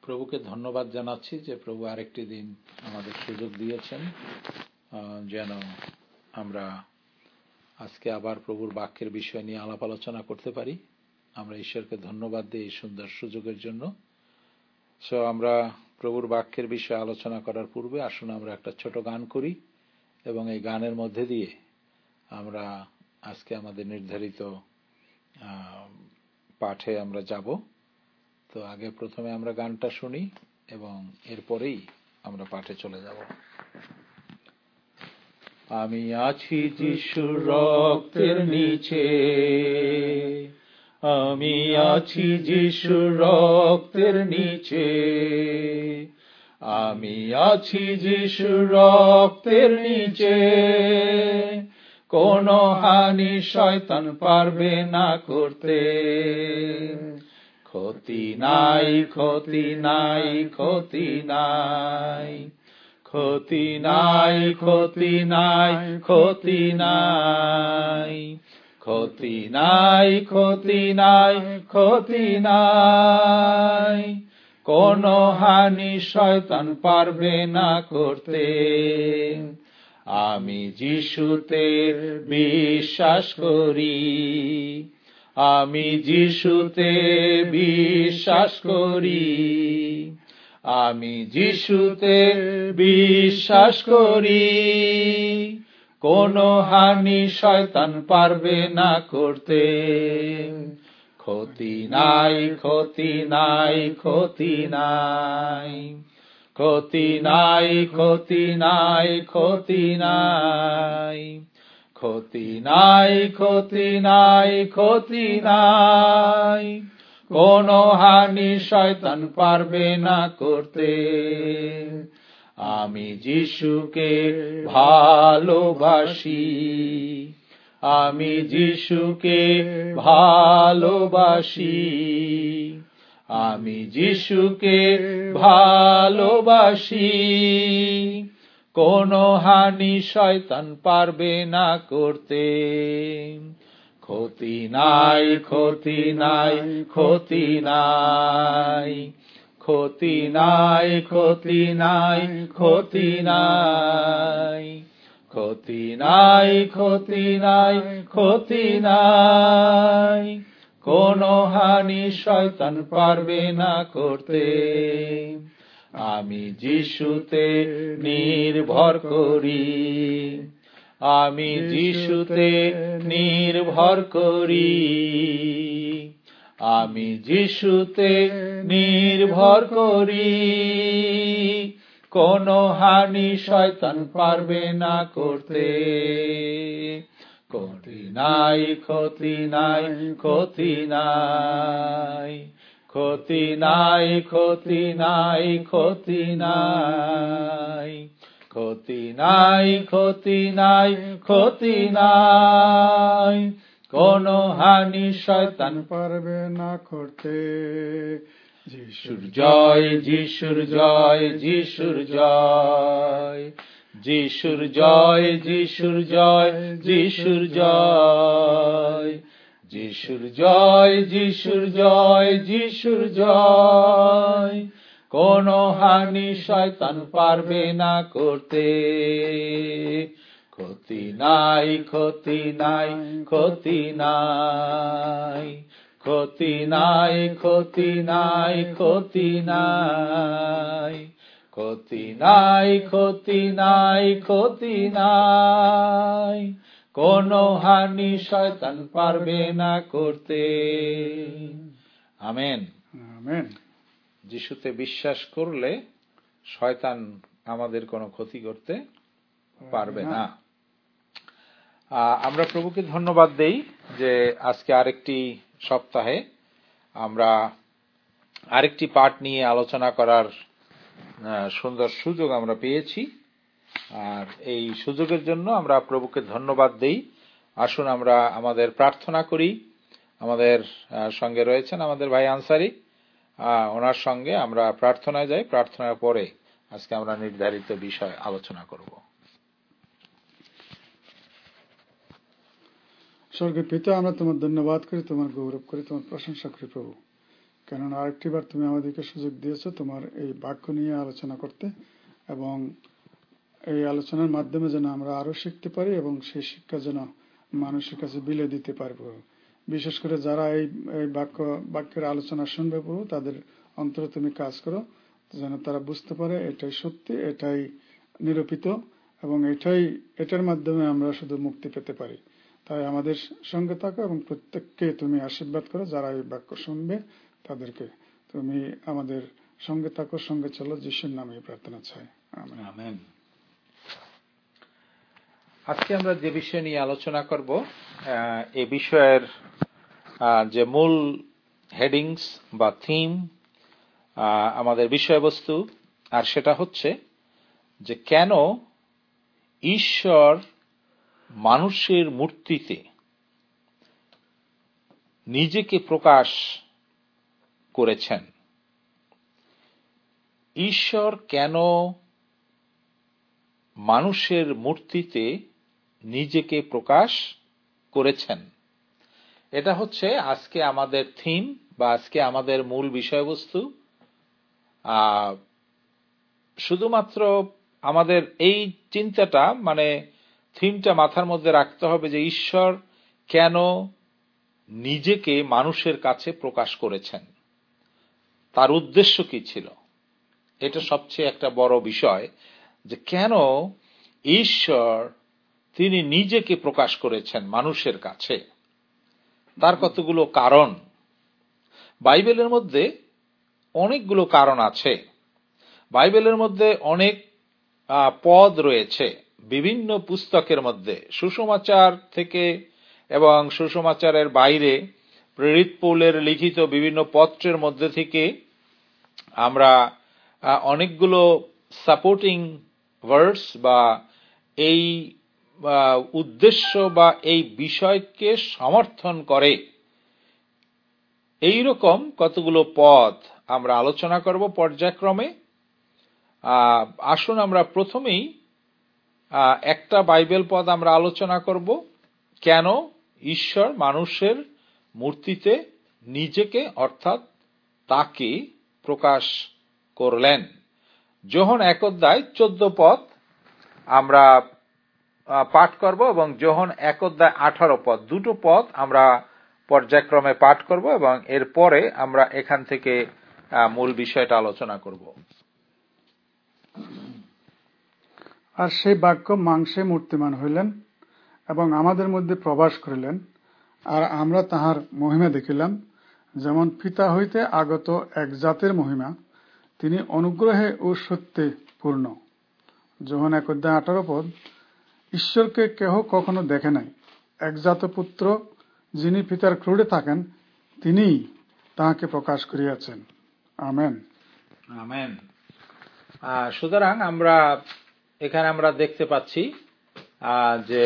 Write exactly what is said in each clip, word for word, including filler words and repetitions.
প্রভুকে ধন্যবাদ জানাচ্ছি যে প্রভু আরেকটি দিন আমাদের সুযোগ দিয়েছেন যেন আমরা আজকে আবার প্রভুর বাক্যের বিষয় নিয়ে আলাপ আলোচনা করতে পারি। আমরা ঈশ্বরকে ধন্যবাদ দিই এই সুন্দর সুযোগের জন্য। সো আমরা প্রভুর বাক্যের বিষয়ে আলোচনা করার পূর্বে আসুন আমরা একটা ছোট গান করি এবং এই গানের মধ্যে দিয়ে আমরা আজকে আমাদের নির্ধারিত পাঠে আমরা যাব। তো আগে প্রথমে আমরা গানটা শুনি এবং এরপরেই আমরা পাঠে চলে যাব। আমি আছি যিশুর রক্তের নিচে, আমি আছি যিশুর রক্তের নিচে, আমি আছি যিশুর রক্তের নিচে, কোন হানি শয়তান পারবে না করতে। ক্ষতি নাই, ক্ষতি নাই, ক্ষতি নাই, ক্ষতি নাই, ক্ষতি নাই, ক্ষতি নাই, ক্ষতি নাই, ক্ষতি নাই, ক্ষতি নাই, কোন হানি শয়তান পারবে না করতে। আমি যিশুতে বিশ্বাস করি, আমি যিশুতে বিশ্বাস করি, আমি যিশুতে বিশ্বাস করি, কোন হানি শয়তান পারবে না করতে। ক্ষতি নাই, ক্ষতি নাই, ক্ষতি নাই, ক্ষতি নাই, ক্ষতি নাই, ক্ষতি নাই, ক্ষতি নাই, ক্ষতি নাই, ক্ষতি নাই, কোন হানি শয়তান পারবে না করতে। আমি যিশুকে ভালোবাসি, আমি যিশুকে ভালোবাসি, আমি যিশুকে ভালোবাসি, কোন হানি শয়তান পারবে না করতে। ক্ষতি নাই, ক্ষতি নাই, ক্ষতি নাই, ক্ষতি নাই, ক্ষতি নাই, ক্ষতি নাই, ক্ষতি নাই, ক্ষতি নাই, ক্ষতি নাই, কোন হানি শয়তান পারবে না করতে। আমি যিশুতে নির্ভর করি, আমি যিশুতে নির্ভর করি, আমি যিশুতে নির্ভর করি, কোন হানি শয়তান পারবে না করতে। ক্ষতি নাই, ক্ষতি নাই, ক্ষতি নাই, ক্ষতি নাই, ক্ষতি নাই, ক্ষতি নাই, ক্ষতি নাই, ক্ষতি নাই, ক্ষতি নাই, কোন হানি শয়তান পারবে না করতে। যিশুর জয়, যিশুর জয়, যিশুর জয়, যিশুর জয়, যিশুর জয়, যিশুর জয়, যিশুর জয়, যিশুর জয়, যিশুর জয়, কোন হানি শয়তান পারবে না করতে। ক্ষতি নাই, ক্ষতি নাই, ক্ষতি নাই, ক্ষতি নাই, ক্ষতি নাই, ক্ষতি নাই, ক্ষতি নাই, ক্ষতি নাই, ক্ষতি নাই, কোন হানি শয়তান পারবে না করতে। Amen, amen. যিশুতে বিশ্বাস করলে শয়তান আমাদের কোনো ক্ষতি করতে পারবে না। আমরা প্রভুকে ধন্যবাদ দেই যে আজকে আরেকটি সপ্তাহে আমরা আরেকটি পাঠ নিয়ে আলোচনা করার সুন্দর সুযোগ আমরা পেয়েছি। আর এই সুযোগের জন্য আমরা প্রভুকে ধন্যবাদ দেই। আসুন আমরা আমাদের প্রার্থনা করি। আমাদের সঙ্গে রয়েছেন আমাদের ভাই আনসারি, ওনার সঙ্গে আমরা প্রার্থনায় যাই। প্রার্থনার পরে আজকে আমরা নির্ধারিত বিষয় আলোচনা করব। স্বর্গীয় পিতা, আমরা তোমার ধন্যবাদ করি, তোমার গৌরব করি, তোমার প্রশংসা করি প্রভু। কেননা আরেকটি বার তুমি আমাদেরকে সুযোগ দিয়েছো তোমার এই বাক্য নিয়ে আলোচনা করতে, এবং এই আলোচনার মাধ্যমে যেন আমরা আরো শিখতে পারি এবং সেই শিক্ষা যেন মানুষের কাছে বিলে দিতে পারবো। বিশেষ করে যারা এই বাক্য বাক্যের আলোচনা শুনবে প্রভু, তাদের অন্তরে তুমি কাজ করো যেন তারা বুঝতে পারে এটাই সত্যি, এটাই নিরূপিত, এবং এটাই এটার মাধ্যমে আমরা শুধু মুক্তি পেতে পারি। তাই আমাদের সঙ্গে থাকো এবং প্রত্যেককে তুমি আশীর্বাদ করো। যারা এই বাক্য শুনবে তাদেরকে তুমি আমাদের সঙ্গে থাকো, সঙ্গে চলো। যিশুর নামে প্রার্থনা চাই, আমেন। আজকে আমরা যে বিষয় নিয়ে আলোচনা করব, এই বিষয়ের যে মূল হেডিংস বা থিম, আমাদের বিষয়বস্তু, আর সেটা হচ্ছে যে কেন ঈশ্বর মানুষের মূর্তিতে নিজেকে প্রকাশ করেছেন। ঈশ্বর কেন মানুষের মূর্তিতে নিজেকে প্রকাশ করেছেন, এটা হচ্ছে আজকে আমাদের থিম বা আজকে আমাদের মূল বিষয়বস্তু। শুধুমাত্র আমাদের এই চিন্তাটা, মানে থিমটা মাথার মধ্যে রাখতে হবে যে ঈশ্বর কেন নিজেকে মানুষের কাছে প্রকাশ করেছেন, তার উদ্দেশ্য কি ছিল। এটা সবচেয়ে একটা বড় বিষয়, যে কেন ঈশ্বর তিনি নিজেকে প্রকাশ করেছেন মানুষের কাছে। তার কতগুলো কারণ বাইবেলের মধ্যে, অনেকগুলো কারণ আছে। বাইবেলের মধ্যে অনেক পদ রয়েছে বিভিন্ন পুস্তকের মধ্যে, সুসমাচার থেকে এবং সুসমাচারের বাইরে প্রেরিত পৌলের লিখিত বিভিন্ন পত্রের মধ্যে থেকে আমরা অনেকগুলো সাপোর্টিং ওয়ার্ডস বা এই উদ্দেশ্য বা এই বিষয়কে সমর্থন করে এইরকম কতগুলো পদ আমরা আলোচনা করব পর্যায়ক্রমে। আসুন আমরা প্রথমেই একটা বাইবেল পদ আমরা আলোচনা করব, কেন ঈশ্বর মানুষের মূর্তিতে নিজেকে অর্থাৎ তাকে প্রকাশ করলেন। যোহন এক অধ্যায় চোদ্দ পদ আমরা পাঠ করব এবং যোহন এক অধ্যায় আঠারো পদ, দুটো পদ আমরা পর্যায়ক্রমে পাঠ করব এবং এরপরে আমরা এখান থেকে মূল বিষয়টা আলোচনা করব। আর সেই বাক্য মাংসে মূর্তিমান হইলেন এবং আমাদের মধ্যে প্রবাস করিলেন, আর আমরা তাহার মহিমা দেখিলাম, যেমন পিতা হইতে আগত এক জাতের মহিমা, তিনি অনুগ্রহে ও সত্যে পূর্ণ। যোহন এক অধ্যায় আঠারো পদ, ঈশ্বরকে কেহ কখনো দেখে নাই, একজাত পুত্র যিনি পিতার ক্রোড়ে থাকেন, তিনি তাহাকে প্রকাশ করিয়াছেন। Amen, amen. সুতরাং আমরা এখানে আমরা দেখতে পাচ্ছি যে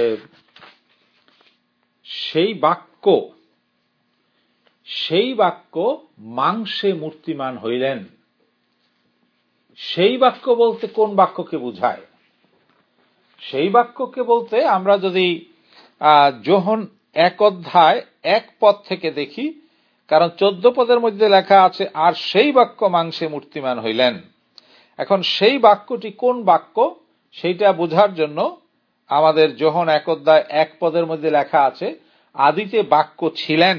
সেই বাক্য সেই বাক্য মাংসে মূর্তিমান হইলেন। সেই বাক্য বলতে কোন বাক্যকে বোঝায়? সেই বাক্যকে বলতে আমরা যদি যোহন এক অধ্যায় এক পদ থেকে দেখি, কারণ চোদ্দ পদের মধ্যে লেখা আছে আর সেই বাক্য মাংসে মূর্তিমান হইলেন। এখন সেই বাক্যটি কোন বাক্য সেইটা বোঝার জন্য আমাদের যোহন এক অধ্যায় এক পদের মধ্যে লেখা আছে, আদিতে বাক্য ছিলেন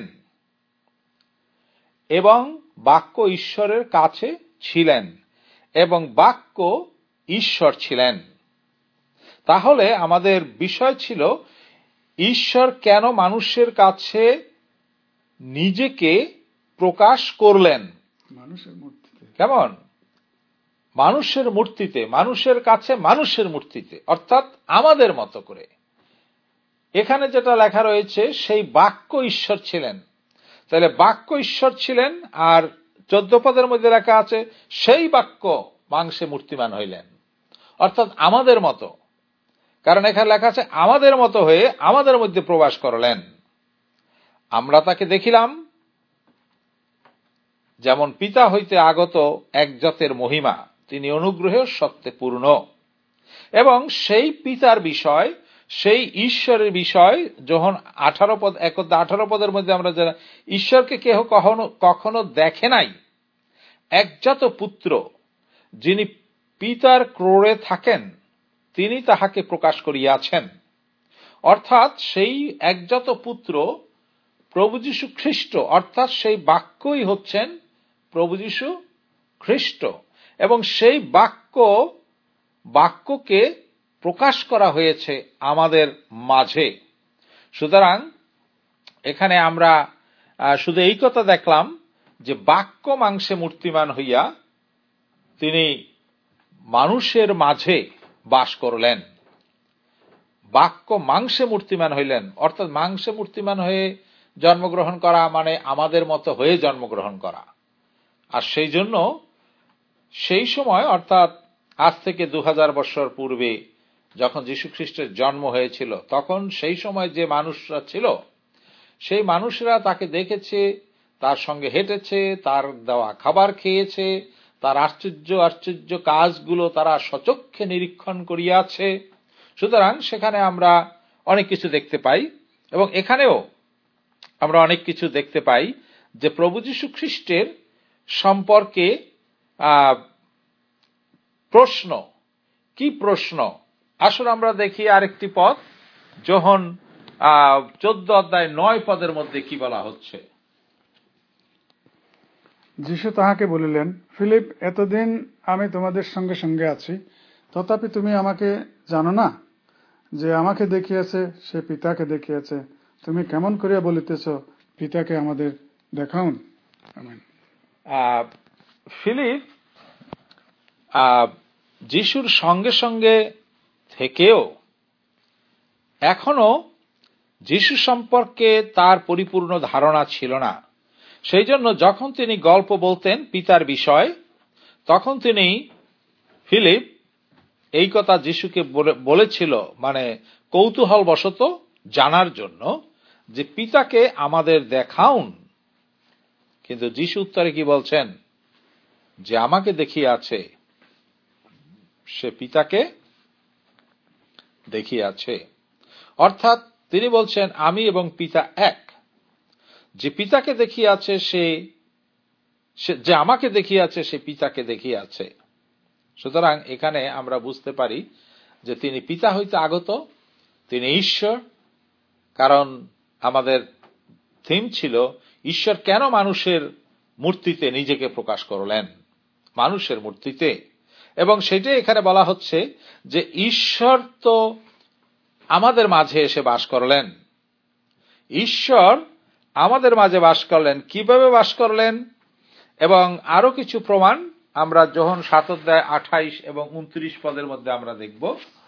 এবং বাক্য ঈশ্বরের কাছে ছিলেন এবং বাক্য ঈশ্বর ছিলেন। তাহলে আমাদের বিষয় ছিল ঈশ্বর কেন মানুষের কাছে নিজেকে প্রকাশ করলেন। মানুষের মূর্তিতে। কেমন? মানুষের মূর্তিতে, মানুষের কাছে মানুষের মূর্তিতে, অর্থাৎ আমাদের মতো করে। এখানে যেটা লেখা রয়েছে সেই বাক্য ঈশ্বর ছিলেন। তাহলে বাক্য ঈশ্বর ছিলেন, আর চোদ্দ পদের মধ্যে লেখা আছে সেই বাক্য মাংসে মূর্তিমান হইলেন, অর্থাৎ আমাদের মতো। কারণ এখানে লেখা আছে আমাদের মতো হয়ে আমাদের মধ্যে প্রবাস করলেন। আমরা তাকে দেখিলাম, যেমন পিতা হইতে আগত এক জাতের মহিমা, তিনি অনুগ্রহে সত্যে পূর্ণ। এবং সেই পিতার বিষয়, সেই ঈশ্বরের বিষয় যখন আঠারো পদ এক আঠারো পদের মধ্যে আমরা যারা ঈশ্বরকে কেহ কখনো কখনো দেখে নাই, একজাত পুত্র যিনি পিতার ক্রোড়ে থাকেন তিনি তাহাকে প্রকাশ করিয়াছেন। অর্থাৎ সেই একজাত পুত্র প্রভু যীশু খ্রিস্ট, অর্থাৎ সেই বাক্যই হচ্ছেন প্রভু যীশু খ্রিস্ট, এবং সেই বাক্য বাক্যকে প্রকাশ করা হয়েছে আমাদের মাঝে। সুতরাং এখানে আমরা শুধু এই কথা দেখলাম যে বাক্য মাংসে মূর্তিমান হইয়া তিনি মানুষের মাঝে বাস করলেন। বাক্য মাংসে মূর্তিমান হইলেন, অর্থাৎ মাংসে মূর্তিমান হয়ে জন্মগ্রহণ করা মানে আমাদের মতো হয়ে জন্মগ্রহণ করা। আর সেই জন্য সেই সময় অর্থাৎ আজ থেকে দু হাজার বছর পূর্বে যখন যীশু খ্রিস্টের জন্ম হয়েছিল, তখন সেই সময় যে মানুষরা ছিল সেই মানুষরা তাকে দেখেছে, তার সঙ্গে হেঁটেছে, তার দেওয়া খাবার খেয়েছে, তার আশ্চর্য আশ্চর্য কাজগুলো তারা সচক্ষে নিরীক্ষণ করিয়াছে। সুতরাং সেখানে আমরা অনেক কিছু দেখতে পাই, এবং এখানেও আমরা অনেক কিছু দেখতে পাই যে প্রভু যীশু খ্রিস্টের সম্পর্কে প্রশ্ন। কি প্রশ্ন? আসলে আমরা দেখি আরেকটি পদ, যোহন চোদ্দ অধ্যায় নয় পদের মধ্যে কি বলা হচ্ছে। যীশু তাহাকে বলিলেন, ফিলিপ, এতদিন আমি তোমাদের সঙ্গে সঙ্গে আছি, তথাপি তুমি আমাকে জানো না? যে আমাকে দেখিয়াছে সে পিতাকে দেখিয়াছে। তুমি কেমন করিয়া বলিতেছ, পিতাকে আমাদের দেখাউন? আমেন। ফিলিপ যিশুর সঙ্গে সঙ্গে থেকেও এখনো যিশু সম্পর্কে তার পরিপূর্ণ ধারণা ছিল না। সেই জন্য যখন তিনি গল্প বলতেন পিতার বিষয়, তখন তিনি ফিলিপ এই কথা যিশুকে বলেছিল, মানে কৌতূহল বশত জানার জন্য যে পিতাকে আমাদের দেখাউন। কিন্তু যিশু উত্তরে কি বলছেন? যে আমাকে দেখিয়াছে সে পিতাকে দেখিয়াছে। অর্থাৎ তিনি বলছেন আমি এবং পিতা এক। যে পিতাকে দেখিয়াছে সে, যে আমাকে দেখিয়াছে সে পিতাকে দেখিয়াছে। সুতরাং এখানে আমরা বুঝতে পারি যে তিনি পিতা হইতে আগত, তিনি ঈশ্বর। কারণ আমাদের থিম ছিল ঈশ্বর কেন মানুষের মূর্তিতে নিজেকে প্রকাশ করলেন, মানুষের মূর্তিতে। এবং সেটাই এখানে বলা হচ্ছে যে ঈশ্বর তো আমাদের মাঝে এসে বাস করলেন। ঈশ্বর আমাদের মাঝে বাস করলেন। কিভাবে বাস করলেন? এবং আরো কিছু প্রমাণ আমরা যোহন সাত অধ্যায় আঠাইশ এবং উনত্রিশ পদের মধ্যে আমরা দেখব।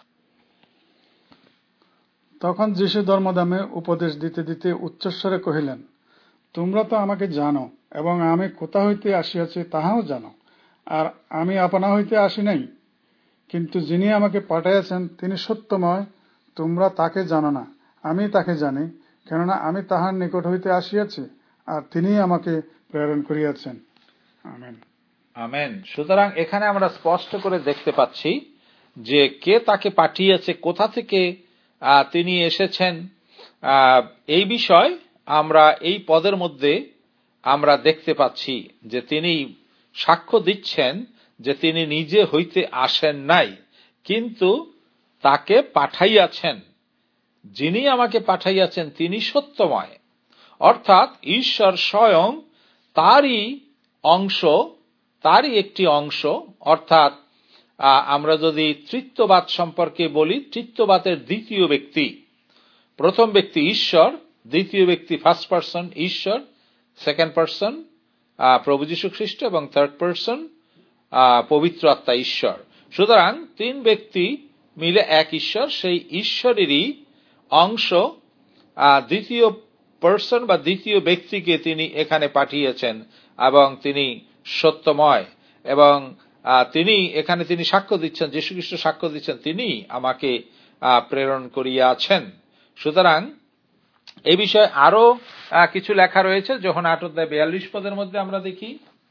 তখন যীশু ধর্মদামে উপদেশ দিতে দিতে উচ্চস্বরে কহিলেন, তোমরা তো আমাকে জানো, এবং আমি কোথা হইতে আসিয়াছি তাহাও জানো। আর আমি আপনা হইতে আসি নাই, কিন্তু যিনি আমাকে পাঠাইয়াছেন তিনি সত্যময়। তোমরা তাকে জানো না, আমি তাকে জানি, কেননা আমি তাহার নিকট হইতে আসিয়াছি, আর তিনি আমাকে প্রেরণ করিয়াছেন। আমেন। আমেন। সুতরাং এখানে আমরা স্পষ্ট করে দেখতে পাচ্ছি যে কে তাকে পাঠিয়েছে, কোথা থেকে তিনি এসেছেন। এই বিষয় আমরা এই পদের মধ্যে আমরা দেখতে পাচ্ছি যে তিনি সাক্ষ্য দিচ্ছেন যে তিনি নিজে হইতে আসেন নাই, কিন্তু তাকে পাঠাইয়াছেন। যিনি আমাকে পাঠাইয়াছেন তিনি সত্যময়। অর্থাৎ ঈশ্বর স্বয়ং তারই অংশ, তারই একটি অংশ। অর্থাৎ আমরা যদি তৃত্ববাদ সম্পর্কে বলি, তৃত্ববাদের দ্বিতীয় ব্যক্তি, প্রথম ব্যক্তি ঈশ্বর, দ্বিতীয় ব্যক্তি ফার্স্ট পার্সন ঈশ্বর, সেকেন্ড পার্সন প্রভু যীশু খ্রিস্ট, এবং থার্ড পার্সন পবিত্র আত্মা ঈশ্বর। সুতরাং তিন ব্যক্তি মিলে এক ঈশ্বর। সেই ঈশ্বরেরই অংশ দ্বিতীয় পার্সন বা দ্বিতীয় ব্যক্তিকে তিনি এখানে পাঠিয়েছেন, এবং তিনি সত্যময়। এবং তিনি এখানে তিনি সাক্ষ্য দিচ্ছেন, যীশু খ্রিস্ট সাক্ষ্য দিচ্ছেন তিনি আমাকে প্রেরণ করিয়াছেন। সুতরাং এই বিষয়ে আরো কিছু লেখা রয়েছে। যখন আট অধ্যায় বিয়াল্লিশ পদের মধ্যে আমরা দেখি,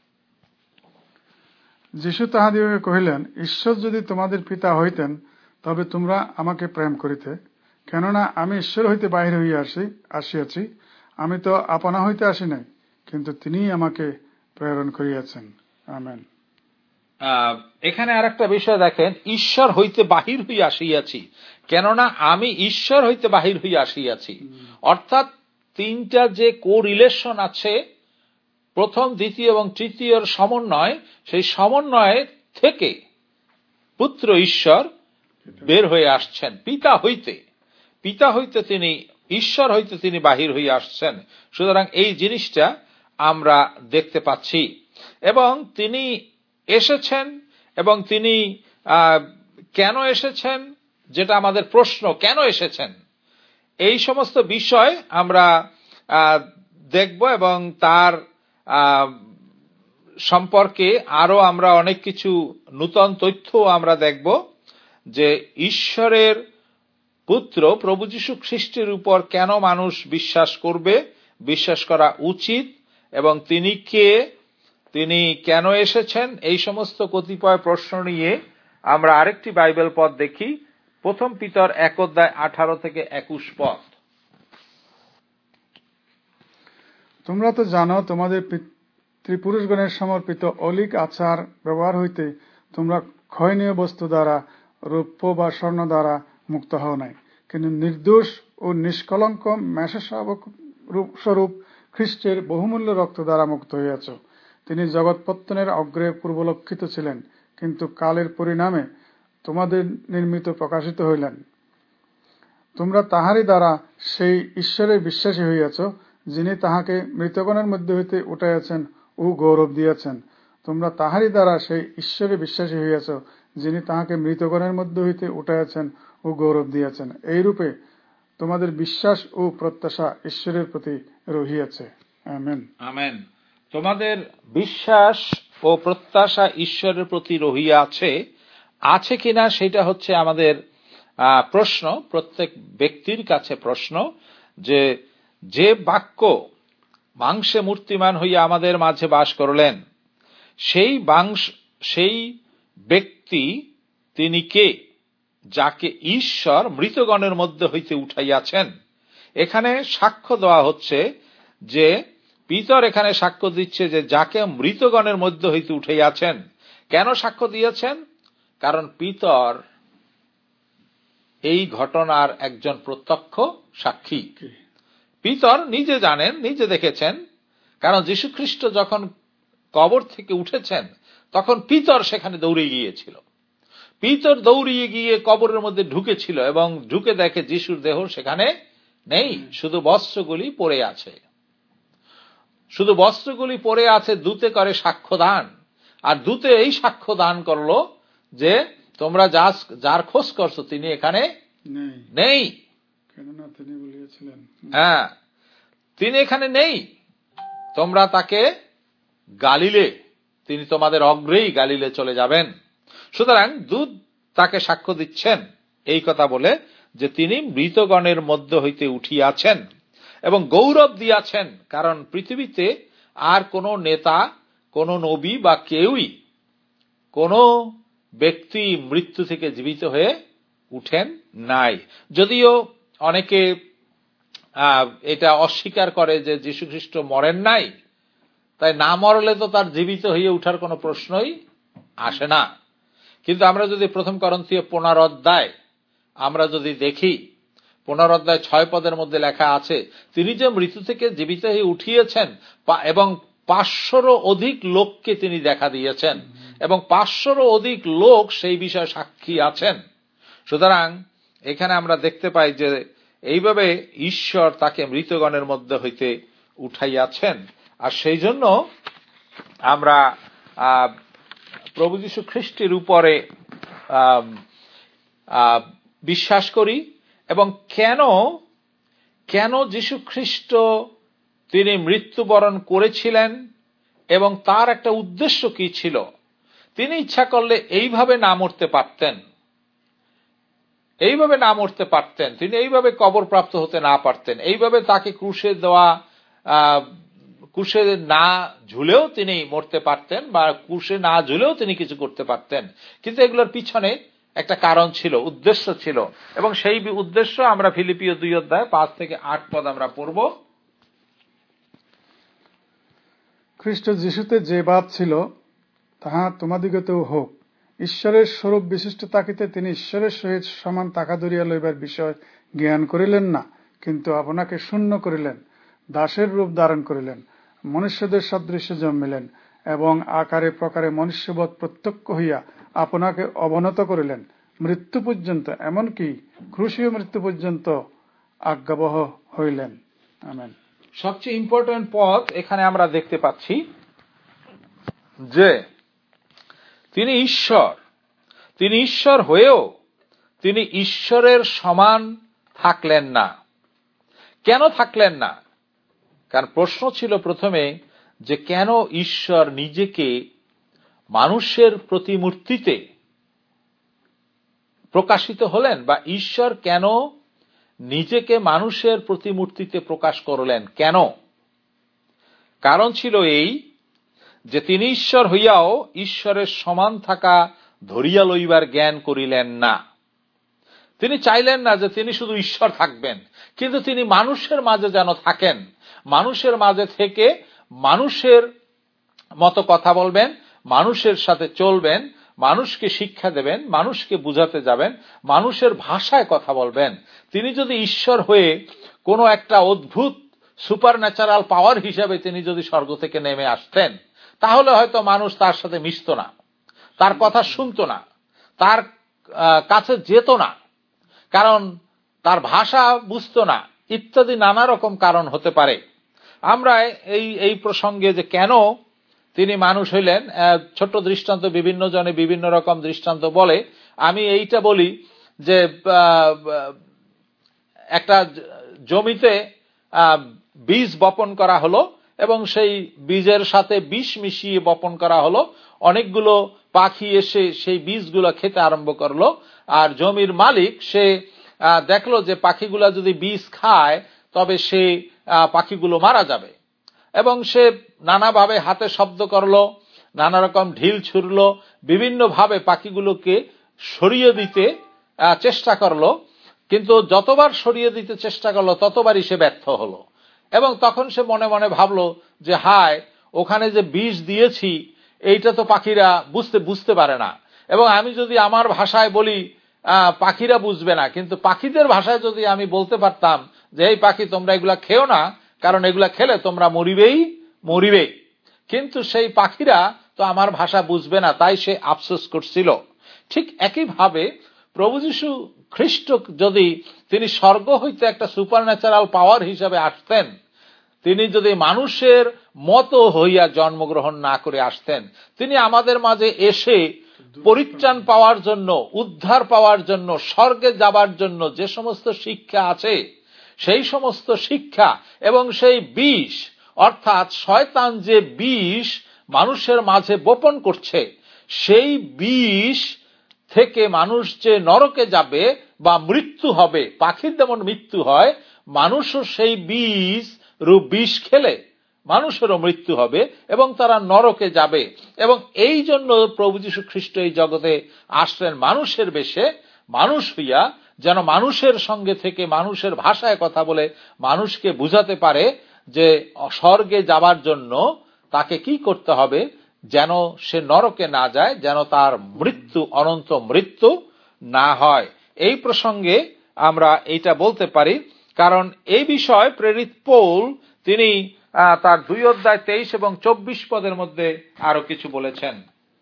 যীশু তাহাদিগকে কহিলেন, ঈশ্বর যদি তোমাদের পিতা হইতেন তবে তোমরা আমাকে প্রেম করিতে, কেননা আমি ঈশ্বর হইতে বাহির হইয়া আসি আসিয়াছি, আমি তো আপনা হইতে আসি নাই, কিন্তু তিনিই আমাকে প্রেরণ করিয়াছেন। আমেন। এখানে আর একটা বিষয় দেখেন, ঈশ্বর হইতে বাহির হইয়া আসিয়াছি, কেননা আমি ঈশ্বর হইতে বাহির হইয়া আসিয়াছি। অর্থাৎ তিনটা যে কো রিলেশন আছে, প্রথম, দ্বিতীয় এবং তৃতীয়র সমন্বয়, সেই সমন্বয় থেকে পুত্র ঈশ্বর বের হয়ে আসছেন পিতা হইতে। পিতা হইতে তিনি, ঈশ্বর হইতে তিনি বাহির হয়ে আসছেন। সুতরাং এই জিনিসটা আমরা দেখতে পাচ্ছি। এবং তিনি এসেছেন, এবং তিনি কেন এসেছেন, যেটা আমাদের প্রশ্ন, কেন এসেছেন, এই সমস্ত বিষয় আমরা দেখব এবং তার সম্পর্কে আরো আমরা অনেক কিছু নূতন তথ্য আমরা দেখব, যে ঈশ্বরের পুত্র প্রভু যীশু খ্রিস্টের উপর কেন মানুষ বিশ্বাস করবে, বিশ্বাস করা উচিত, এবং তিনি কে, তিনি কেন এসেছেন, এই সমস্ত কতিপয় প্রশ্ন নিয়ে আমরা আরেকটি বাইবেল পদ দেখি। প্রথম পিতর এক অধ্যায় আঠারো থেকে একুশ পদ। তোমরা তো জানো, তোমাদের পিতৃপুরুষগণের সমর্পিত অলিক আচার ব্যবহার হইতে তোমরা ক্ষয়নীয় বস্তু দ্বারা, রৌপ্য বা স্বর্ণ দ্বারা মুক্ত হও নাই, কিন্তু নির্দোষ ও নিষ্কলঙ্ক মেষশাবক স্বরূপ খ্রিস্টের বহুমূল্য রক্ত দ্বারা মুক্ত হইয়াছ। তিনি জগৎপত্তনের অগ্রে পূর্বলক্ষিত ছিলেন, কিন্তু কালের পরিণামে তোমাদের নির্মিত প্রকাশিত হইলেন। তোমরা তাহারই দ্বারা সেই ঈশ্বরের বিশ্বাসী হইয়াছ, যিনি তাহাকে মৃতগণের মধ্যে হইতে উঠাইয়াছেন ও গৌরব দিয়াছেন। তোমরা তাহারই দ্বারা সেই ঈশ্বরে বিশ্বাসী হইয়াছ, যিনি তাহাকে মৃতগণের মধ্যে হইতে উঠাইয়াছেন ও গৌরব দিয়াছেন। এইরূপে তোমাদের বিশ্বাস ও প্রত্যাশা ঈশ্বরের প্রতি রহিয়াছে। আমেন। আমেন। তোমাদের বিশ্বাস ও প্রত্যাশা ঈশ্বরের প্রতি রহিয়া আছে, আছে কিনা সেটা হচ্ছে আমাদের প্রশ্ন, প্রত্যেক ব্যক্তির কাছে প্রশ্ন, যে যে বাক্য মাংসে মূর্তিমান হইয়া আমাদের মাঝে বাস করলেন, সেই বাংশ সেই ব্যক্তি তিনি কে, যাকে ঈশ্বর মৃতগণের মধ্যে হইতে উঠাইয়াছেন। এখানে সাক্ষ্য দেওয়া হচ্ছে যে পিতর এখানে সাক্ষ্য দিচ্ছে যে যাকে মৃতগণের মধ্যে হইতে উঠাইয়াছেন। কেন সাক্ষ্য দিয়েছেন? কারণ পিতর এই ঘটনার একজন প্রত্যক্ষ সাক্ষী। পিতর নিজে জানেন, নিজে দেখেছেন, কারণ যীশুখ্রিস্ট যখন কবর থেকে উঠেছেন তখন পিতর সেখানে দৌড়ে গিয়েছিল। পিতর দৌড়িয়ে গিয়ে কবরের মধ্যে ঢুকেছিল এবং ঢুকে দেখে যিশুর দেহ সেখানে নেই, শুধু বস্ত্রগুলি পড়ে আছে। শুধু বস্ত্রগুলি পড়ে আছে। দূতে করে সাক্ষ্যদান, আর দূতে এই সাক্ষ্য দান করলো যে তোমরা যার খোঁজ করছো তিনি এখানে নেই। কেননা তিনি বলিয়াছিলেন, হ্যাঁ, তিনি এখানে নেই, তোমরা তাকে গালিলে, তিনি তোমাদের অগ্রেই গালিলে চলে যাবেন। সুতরাং দূত তাকে সাক্ষ্য দিচ্ছেন এই কথা বলে যে তিনি মৃতগণের মধ্য হইতে উঠিয়াছেন এবং গৌরব দিয়াছেন। কারণ পৃথিবীতে আর কোন নেতা, কোন নবী বা কেউই, কোন ব্যক্তি মৃত্যু থেকে জীবিত হয়ে উঠেন নাই। যদিও অনেকে এটা অস্বীকার করে যে যীশুখ্রিস্ট মরেন নাই, তাই না মরলে তো তার জীবিত হয়ে উঠার কোনো প্রশ্নই আসে না। কিন্তু আমরা যদি প্রথম করন্থীয় পনেরো অধ্যায় আমরা যদি দেখি, পনেরো অধ্যায় ছয় পদের মধ্যে লেখা আছে, তিনি যে মৃত্যু থেকে জীবিত হয়ে উঠিয়েছেন এবং পাঁচশোরও অধিক লোককে তিনি দেখা দিয়েছেন, এবং পাঁচশোরও অধিক লোক সেই বিষয়ে সাক্ষী আছেন। সুতরাং এখানে আমরা দেখতে পাই যে এইভাবে ঈশ্বর তাকে মৃতগণের মধ্যে হইতে উঠাইয়াছেন। আর সেই জন্য আমরা প্রভু যীশু খ্রিস্টের উপরে বিশ্বাস করি। এবং কেন কেন যীশু খ্রিস্ট তিনি মৃত্যুবরণ করেছিলেন এবং তার একটা উদ্দেশ্য কি ছিল। তিনি ইচ্ছা করলে এইভাবে না মরতে পারতেন, এইভাবে না মরতে পারতেন, তিনি এইভাবে কবর প্রাপ্ত হতে না পারতেন, এইভাবে তাকে ক্রুশে দেওয়া, ক্রুশে না ঝুলেও তিনি মরতে পারতেন, বা ক্রুশে না ঝুলেও তিনি কিছু করতে পারতেন। কিন্তু এগুলোর পিছনে একটা কারণ ছিল, উদ্দেশ্য ছিল, এবং সেই উদ্দেশ্য আমরা ফিলিপিও দুই অধ্যায় পাঁচ থেকে আট পদ আমরা পড়ব। খ্রিস্ট যিশুতে যে ভাব ছিল তাহা তোমাদিগতেও হোক। ঈশ্বরের স্বরূপ বিশিষ্ট থাকিতে তিনি ঈশ্বরের সহিত সমান টাকা ধরিয়া লইবার বিষয় জ্ঞান করিলেন না, কিন্তু আপনাকে শূন্য করিলেন, দাসের রূপ ধারণ করিলেন, মনুষ্যদের সদৃশ্যে জন্মিলেন এবং আকারে প্রকারে মনুষ্যবৎ প্রত্যক্ষ হইয়া আপনাকে অবনত করিলেন মৃত্যু পর্যন্ত, এমনকি ক্রুশীয় মৃত্যু পর্যন্ত আজ্ঞাবহ হইলেন। আমেন। সবচেয়ে ইম্পর্টেন্ট পদ এখানে আমরা দেখতে পাচ্ছি যে তিনি ঈশ্বর, তিনি ঈশ্বর হয়েও তিনি ঈশ্বরের সমান থাকলেন না। কেন থাকলেন না? কারণ প্রশ্ন ছিল প্রথমে যে কেন ঈশ্বর নিজেকে মানুষের প্রতিমূর্তিতে প্রকাশিত হলেন, বা ঈশ্বর কেন নিজেকে মানুষের প্রতিমূর্তিতে প্রকাশ করলেন, কেন? কারণ ছিল এই যে তিনি ঈশ্বর হইয়াও ঈশ্বরের সমান থাকা ধরিয়া লইবার জ্ঞান করিলেন না। তিনি চাইলেন না যে তিনি শুধু ঈশ্বর থাকবেন, কিন্তু তিনি মানুষের মাঝে যেন থাকেন, মানুষের মাঝে থেকে মানুষের মতো কথা বলবেন, মানুষের সাথে চলবেন, মানুষকে শিক্ষা দেবেন, মানুষকে বুঝাতে যাবেন, মানুষের ভাষায় কথা বলবেন। তিনি যদি ঈশ্বর হয়ে কোনো একটা অদ্ভুত সুপার ন্যাচারাল পাওয়ার হিসাবে তিনি যদি স্বর্গ থেকে নেমে আসতেন, তাহলে হয়তো মানুষ তার সাথে মিশত না, তার কথা শুনত না, তার কাছে যেত না, কারণ তার ভাষা বুঝত না, ইত্যাদি নানা রকম কারণ হতে পারে। আমরা এই এই প্রসঙ্গে যে কেন তিনি মানুষ হইলেন, ছোট্ট দৃষ্টান্ত, বিভিন্ন জনে বিভিন্ন রকম দৃষ্টান্ত বলে। আমি এইটা বলি যে একটা জমিতে বীজ বপন করা হলো এবং সেই বীজের সাথে বিষ মিশিয়ে বপন করা হলো। অনেকগুলো পাখি এসে সেই বীজগুলো খেতে আরম্ভ করলো, আর জমির মালিক সে দেখলো যে পাখিগুলা যদি বীজ খায় তবে সে পাখিগুলো মারা যাবে, এবং সে নানাভাবে হাতে শব্দ করলো, নানা রকম ঢিল ছুড়লো, বিভিন্ন ভাবে পাখিগুলোকে সরিয়ে দিতে চেষ্টা করলো, কিন্তু যতবার সরিয়ে দিতে চেষ্টা করলো ততবারই সে ব্যর্থ হলো। এবং তখন সে মনে মনে ভাবলো যে হায়, ওখানে যে বিষ দিয়েছি এইটা তো পাখিরা বুঝতে বুঝতে পারে না, এবং আমি যদি আমার ভাষায় বলি পাখিরা বুঝবে না, কিন্তু পাখিদের ভাষায় যদি আমি বলতে পারতাম যে এই পাখি তোমরা এগুলা খেও না, কারণ এগুলা খেলে তোমরা মরিবেই মরিবে, কিন্তু সেই পাখিরা তো আমার ভাষা বুঝবে না, তাই সে আফসোস করছিল। ঠিক একইভাবে প্রভু যীশু খ্রিস্ট যদি তিনি স্বর্গ হইতে একটা সুপারন্যাচারাল পাওয়ার হিসাবে আসতেন, তিনি যদি মানুষের মতো হইয়া জন্মগ্রহণ না করে আসতেন, তিনি আমাদের মাঝে এসে পরিত্রাণ পাওয়ার জন্য, উদ্ধার পাওয়ার জন্য, স্বর্গে যাবার জন্য যে সমস্ত শিক্ষা আছে সেই সমস্ত শিক্ষা এবং সেই বিষ, অর্থাৎ শয়তান যে বিষ মানুষের মাঝে বপন করছে, সেই বিষ থেকে মানুষ যে নরকে যাবে বা মৃত্যু হবে, পাখির যেমন মৃত্যু হয়, মানুষও সেই বিষ রূপ বিষ খেলে মানুষেরও মৃত্যু হবে এবং তারা নরকে যাবে। এবং এই জন্য প্রভু যীশু খ্রিস্ট এই জগতে আসলেন মানুষের বেশে, মানুষ হইয়া, যেন মানুষের সঙ্গে থেকে মানুষের ভাষায় কথা বলে মানুষকে বুঝাতে পারে যে স্বর্গে যাবার জন্য তাকে কি করতে হবে, যেন সে নরকে না যায়, যেন তার মৃত্যু অনন্ত মৃত্যু না হয়। এই প্রসঙ্গে আমরা এইটা বলতে পারি, কারণ এই বিষয় প্রেরিত পৌল তিনি তার দুই অধ্যায় তেইশ এবং চব্বিশ পদের মধ্যে আরো কিছু বলেছেন।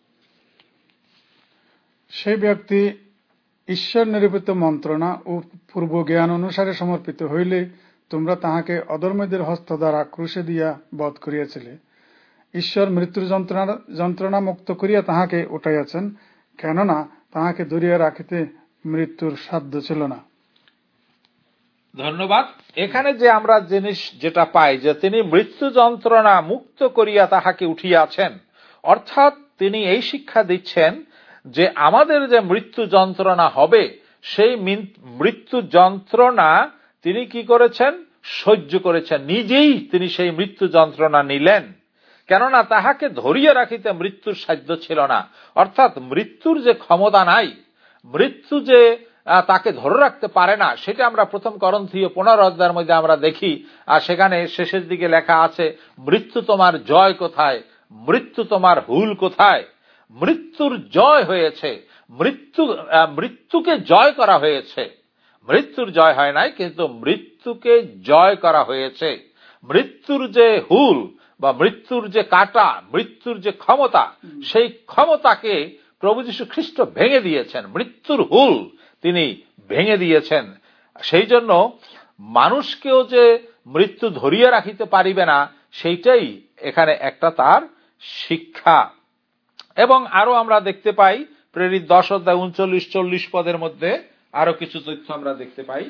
সেই ব্যক্তি ঈশ্বর নিরূপিত মন্ত্রণা ও পূর্ব জ্ঞান অনুসারে সমর্পিত হইলে তোমরা তাহাকে অধর্মীদের হস্ত দ্বারা ক্রুশে দিয়া বধ করিয়াছিলে। ঈশ্বর মৃত্যুর যন্ত্রণা যন্ত্রণা মুক্ত করিয়া তাহাকে উঠাইয়াছেন, কেননা তাহাকে ধরিয়া রাখিতে মৃত্যুর সাধ্য ছিল না। ধন্যবাদ। এখানে যে আমরা জিনিস যেটা পাই, যে তিনি মৃত্যু যন্ত্রণা মুক্ত করিয়া তাহাকে উঠিয়াছেন, অর্থাৎ তিনি এই শিক্ষা দিচ্ছেন যে আমাদের যে মৃত্যু যন্ত্রণা হবে, সেই মৃত্যু যন্ত্রণা তিনি কি করেছেন, সহ্য করেছেন, নিজেই তিনি সেই মৃত্যু যন্ত্রণা নিলেন, কেননা তাহাকে ধরিয়া রাখিতে মৃত্যুর সাধ্য ছিল না। অর্থাৎ মৃত্যুর যে ক্ষমতা নাই, মৃত্যু যে তাকে ধরে রাখতে পারে না, সেটা আমরা প্রথম করন্থীয় পনেরো অধ্যায়ের মধ্যে আমরা দেখি। আর সেখানে শেষের দিকে লেখা আছে, মৃত্যু তোমার জয় কোথায়, মৃত্যু তোমার হুল কোথায়। মৃত্যুর জয় হয়েছে, মৃত্যু মৃত্যুকে জয় করা হয়েছে। মৃত্যুর জয় হয় নাই, কিন্তু মৃত্যুকে জয় করা হয়েছে। মৃত্যুর যে হুল বা মৃত্যুর যে কাঁটা, মৃত্যুর যে ক্ষমতা, সেই ক্ষমতাকে প্রভু যীশু খ্রিস্ট ভেঙে দিয়েছেন। মৃত্যুর হুল তিনি ভেঙে দিয়েছেন। সেই জন্য মানুষকেও যে মৃত্যু ধরিয়ে রাখিতে পারিবে না, সেইটাই এখানে একটা তার শিক্ষা। এবং আরো আমরা দেখতে পাই প্রেরিত দশ অধ্যায় উনচল্লিশ চল্লিশ পদের মধ্যে আরো কিছু তথ্য আমরা দেখতে পাই।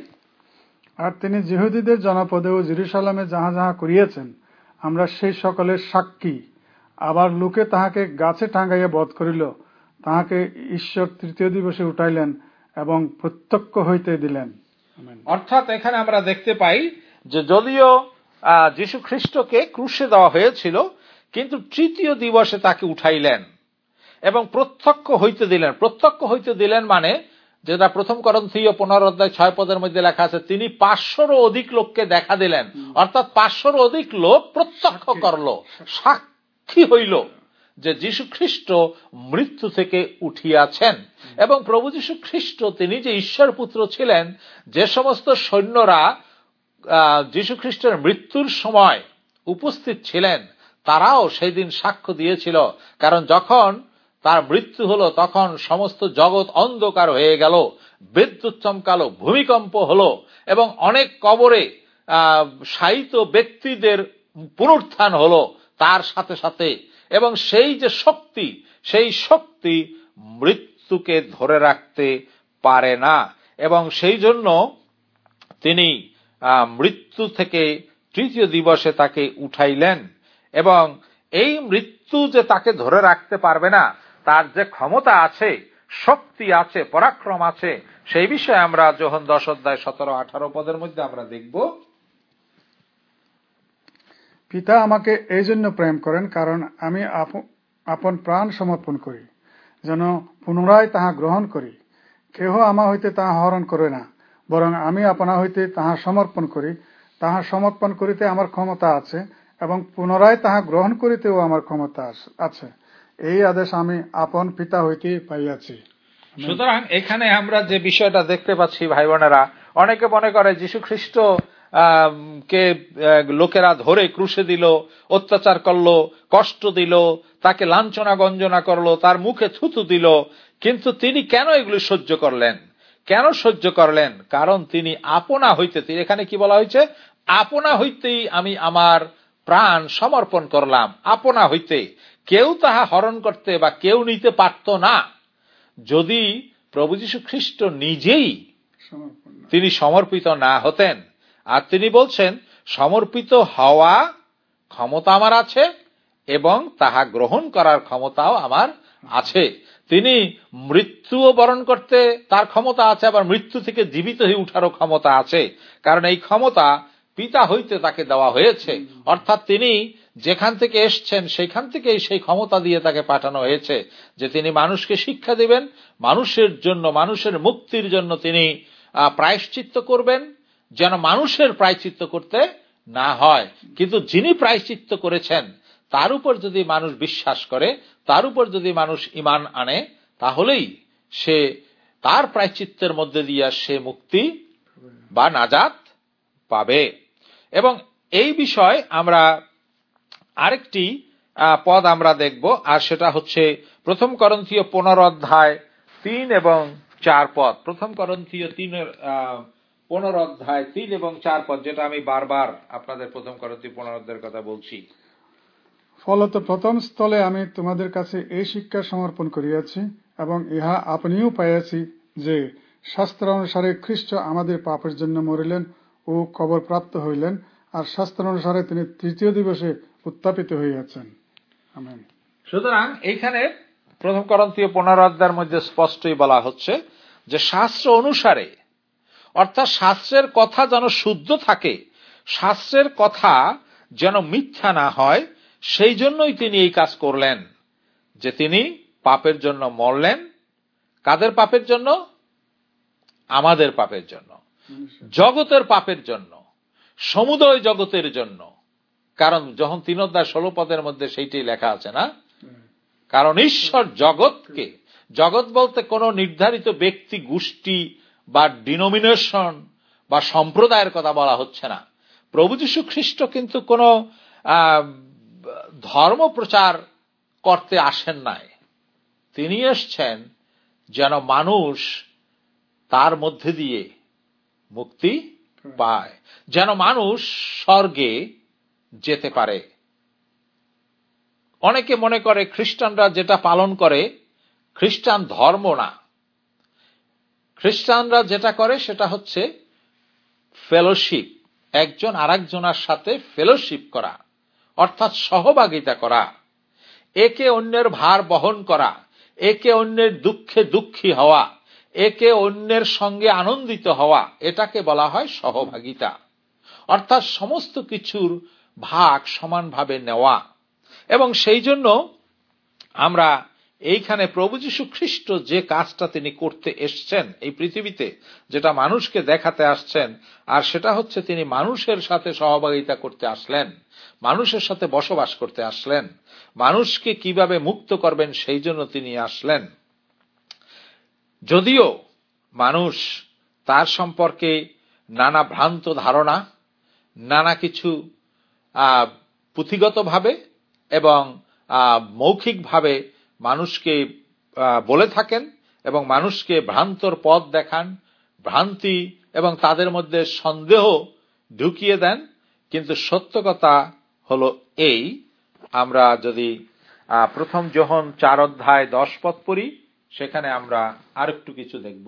আর তিনি যিহুদীদের জনপদে ও জেরুজালেমে যাহা যাহা করিয়াছেন, আমরা সেই সকলের সাক্ষী। আবার লোকে তাহাকে গাছে টাঙ্গাইয়া বধ করিল, তাহাকে ঈশ্বর তৃতীয় দিবসে উঠাইলেন এবং প্রত্যক্ষ হইতে দিলেন। অর্থাৎ এখানে আমরা দেখতে পাই যে যদিও যীশু খ্রিস্টকে ক্রুশে দেওয়া হয়েছিল, কিন্তু তৃতীয় দিবসে তাকে উঠাইলেন এবং প্রত্যক্ষ হইতে দিলেন। প্রত্যক্ষ হইতে দিলেন মানে, যেটা প্রথম করন্থীয় পনেরো অধ্যায় ছয় পদের মধ্যে লেখা আছে, তিনি পাঁচশোরও অধিক লোককে দেখা দিলেন। অর্থাৎ পাঁচশোর অধিক লোক প্রত্যক্ষ করল, সাক্ষী হইল যে যীশু খ্রিস্ট মৃত্যু থেকে উঠিয়াছেন। এবং প্রভু যীশু খ্রিস্ট তিনি যে ঈশ্বর পুত্র ছিলেন, যে সমস্ত সৈন্যরা যীশু খ্রিস্টের মৃত্যুর সময় উপস্থিত ছিলেন, তারাও সেই দিন সাক্ষ্য দিয়েছিল। কারণ যখন তার মৃত্যু হলো, তখন সমস্ত জগৎ অন্ধকার হয়ে গেল, বিদ্যুৎ চমকালো, ভূমিকম্প হলো এবং অনেক কবরে শায়িত ব্যক্তিদের পুনরুত্থান হলো তার সাথে সাথে। এবং সেই যে শক্তি, সেই শক্তি মৃত্যুকে ধরে রাখতে পারে না। এবং সেই জন্য তিনি মৃত্যু থেকে তৃতীয় দিবসে তাকে উঠাইলেন। এবং এই মৃত্যু যে তাকে ধরে রাখতে পারবে না, তার যে ক্ষমতা আছে, শক্তি আছে, পরাক্রম আছে, সেই বিষয়ে আমরা যোহন দশ অধ্যায় সতেরো আঠারো পদের মধ্যে আমরা দেখব। পিতা আমাকে এই জন্য প্রেম করেন, কারণ আমি আপন প্রাণ সমর্পণ করি, যেন পুনরায় তাহা গ্রহণ করি। কেহ আমা হইতে তাহা হরণ করে না, বরং আমি আপনা হইতে তাহা সমর্পণ করি। তাহা সমর্পণ করিতে আমার ক্ষমতা আছে এবং পুনরায় তাহা গ্রহণ করিতেও আমার ক্ষমতা আছে। এই আদেশ আমি আপন পিতা হইতে পাইয়াছি। সুতরাং এখানে আমরা যে বিষয়টা দেখতে পাচ্ছি ভাই বোনেরা, অনেকে মনে করে যীশু খ্রিস্ট কে লোকেরা ধরে ক্রুশে দিল, অত্যাচার করলো, কষ্ট দিল, তাকে লাঞ্ছনা গঞ্জনা করলো, তার মুখে থুতু দিল, কিন্তু তিনি কেন এগুলি সহ্য করলেন? কেন সহ্য করলেন? কারণ তিনি আপনা হইতে, এখানে কি বলা হয়েছে, আপনা হইতেই আমি আমার প্রাণ সমর্পণ করলাম। আপনা হইতে, কেউ তাহা হরণ করতে বা কেউ নিতে পারত না যদি প্রভু যীশু খ্রিস্ট নিজেই তিনি সমর্পিত না হতেন। আর তিনি বলছেন, সমর্পিত হওয়া ক্ষমতা আমার আছে এবং তাহা গ্রহণ করার ক্ষমতাও আমার আছে। তিনি মৃত্যুও বরণ করতে তার ক্ষমতা আছে, আবার মৃত্যু থেকে জীবিত হয়ে উঠারও ক্ষমতা আছে, কারণ এই ক্ষমতা পিতা হইতে তাকে দেওয়া হয়েছে। অর্থাৎ তিনি যেখান থেকে এসছেন সেখান থেকেই সেই ক্ষমতা দিয়ে তাকে পাঠানো হয়েছে যে তিনি মানুষকে শিক্ষা দিবেন, মানুষের জন্য, মানুষের মুক্তির জন্য তিনি প্রায়শ্চিত্ত করবেন, যেন মানুষের প্রায়শ্চিত্ত করতে না হয়। কিন্তু যিনি প্রায়শ্চিত্ত করেছেন তার উপর যদি মানুষ বিশ্বাস করে, তার উপর যদি মানুষ ঈমান আনে, তাহলেই সে তার প্রায়শ্চিত্তের মধ্যে দিয়ে সে মুক্তি বা নাজাত পাবে। এবং এই বিষয় আমরা আরেকটি পদ আমরা দেখব, আর সেটা হচ্ছে প্রথম করন্থীয় পনেরো অধ্যায় তিন এবং চার পদ। প্রথম করন্থীয় তিনের পনেরো অধ্যায় তিন এবং চার পদ, যেটা আমি বারবার আপনাদের প্রথম করন্থীয় পনেরো অধ্যায়ের কথা বলছি। ফলত প্রথম স্থলে আমি তোমাদের কাছে এই শিক্ষা সমর্পণ করিয়াছি এবং ইহা আপনিও পাইয়াছি যে শাস্ত্র অনুসারে খ্রিস্ট আমাদের পাপের জন্য মরিলেন ও কবর প্রাপ্ত হইলেন, আর শাস্ত্র অনুসারে তিনি তৃতীয় দিবসে উত্থাপিত হইয়াছেন। আমেন। সুতরাং এইখানে প্রথম করন্থীয় পনেরো অধ্যায়ের মধ্যে স্পষ্টই বলা হচ্ছে যে শাস্ত্র অনুসারে, অর্থাৎ শাস্ত্রের কথা যেন শুদ্ধ থাকে, শাস্ত্রের কথা যেন মিথ্যা না হয়, সেই জন্যই তিনি এই কাজ করলেন যে তিনি পাপের জন্য মরলেন, কাদের পাপের জন্য? আমাদের পাপের জন্য, জগতের পাপের জন্য, সমুদয় জগতের জন্য। কারণ যখন তিন অধ্যায় ষোলো পদের মধ্যে সেইটাই লেখা আছে না, কারণ ঈশ্বর জগৎকে, জগৎ বলতে কোন নির্ধারিত ব্যক্তি, গোষ্ঠী বা ডিনোমিনেশন বা সম্প্রদায়ের কথা বলা হচ্ছে না। প্রভু যীশু খ্রিস্ট কিন্তু কোন ধর্ম প্রচার করতে আসেন নাই। তিনি এসছেন যেন মানুষ তার মধ্যে দিয়ে মুক্তি পায়, যেন মানুষ স্বর্গে যেতে পারে। অনেকে মনে করে খ্রিস্টানরা যেটা পালন করে খ্রিস্টান ধর্ম না। খ্রিস্টানরা যেটা করে সেটা হচ্ছে ফেলোশিপ, একজন আরেকজনের সাথে ফেলোশিপ করা, অর্থাৎ সহভাগিতা করা, একে অন্যের ভার বহন করা, একে অন্যের দুঃখে দুঃখী হওয়া, একে অন্যের সঙ্গে আনন্দিত হওয়া, এটাকে বলা হয় সহভাগিতা। অর্থাৎ সমস্ত কিছুর ভাগ সমানভাবে নেওয়া। এবং সেই জন্য আমরা এইখানে প্রভু যীশু খ্রিস্ট যে কাজটা তিনি করতে এসছেন এই পৃথিবীতে, যেটা মানুষকে দেখাতে আসছেন, আর সেটা হচ্ছে তিনি মানুষের সাথে সহভাগিতা করতে আসলেন, মানুষের সাথে বসবাস করতে আসলেন, মানুষকে কিভাবে মুক্ত করবেন সেই জন্য তিনি আসলেন। যদিও মানুষ তার সম্পর্কে নানা ভ্রান্ত ধারণা, নানা কিছু পুঁথিগতভাবে এবং মৌখিকভাবে মানুষকে বলে থাকেন এবং মানুষকে ভ্রান্তর পথ দেখান, ভ্রান্তি এবং তাদের মধ্যে সন্দেহ ঢুকিয়ে দেন, কিন্তু সত্য কথা হলো এই, আমরা যদি প্রথম যোহন চার অধ্যায় দশ পদ পড়ি, সেখানে আমরা আরেকটু কিছু দেখব।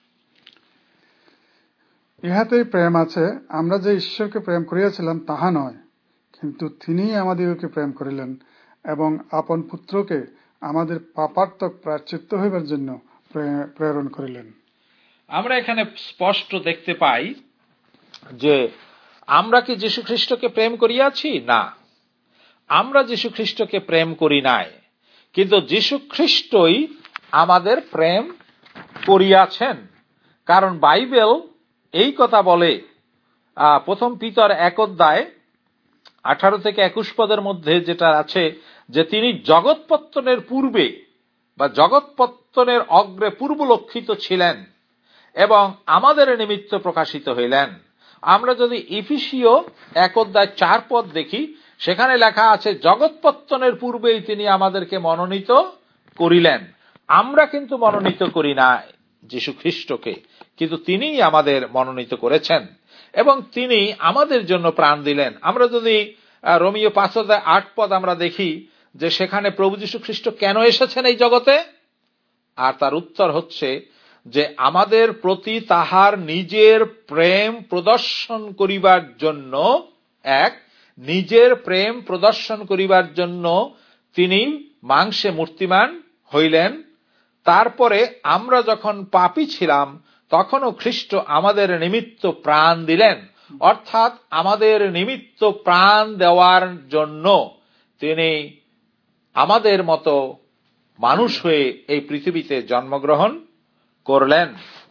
ইহাতেই প্রেম আছে, আমরা যে ঈশ্বরকে প্রেম করিয়াছিলাম তাহা নয়, কিন্তু তিনি আমাদিগকে প্রেম করিলেন এবং আপন পুত্রকে আমাদের পাপার্থক প্রায়শ্চিত্ত হইবার জন্য প্রেরণ করিলেন। আমরা এখানে স্পষ্ট দেখতে পাই যে আমরা কি যীশু খ্রিস্টকে প্রেম করিয়াছি? না, আমরা যীশু খ্রিস্টকে প্রেম করি নাই, কিন্তু যীশু খ্রিস্টই আমাদের প্রেম করিয়াছেন। কারণ বাইবেল এই কথা বলে প্রথম পিতর এক অধ্যায় আঠারো থেকে একুশ পদের মধ্যে, যেটা আছে যে তিনি জগৎপত্তনের পূর্বে বা জগৎপত্তনের অগ্রে পূর্বলক্ষিত ছিলেন এবং আমাদের নিমিত্ত প্রকাশিত হইলেন। আমরা যদি ইফিসীয় এক অধ্যায় চার পদ দেখি, সেখানে লেখা আছে জগৎপত্তনের পূর্বেই তিনি আমাদেরকে মনোনীত করিলেন। আমরা কিন্তু মনোনীত করি নাই যীশু খ্রিস্টকে, কিন্তু তিনিই আমাদের মনোনীত করেছেন এবং তিনি আমাদের জন্য প্রাণ দিলেন। আমরা যদি রোমীয় পাঁচ অধ্যায় আট পদ আমরা দেখি যে সেখানে প্রভু যীশু খ্রিস্ট কেন এসেছেন এই জগতে, আর তার উত্তর হচ্ছে যে আমাদের প্রতি তাহার নিজের প্রেম প্রদর্শন করিবার জন্য, এক নিজের প্রেম প্রদর্শন করিবার জন্য তিনি মাংসে মূর্তিমান হইলেন। তারপরে আমরা যখন পাপী ছিলাম তখনও খ্রিস্ট আমাদের নিমিত্ত প্রাণ দিলেন, অর্থাৎ আমাদের নিমিত্ত প্রাণ দেওয়ার জন্য তিনি আমাদের মতো মানুষ হয়ে এই পৃথিবীতে জন্মগ্রহণ করলেন।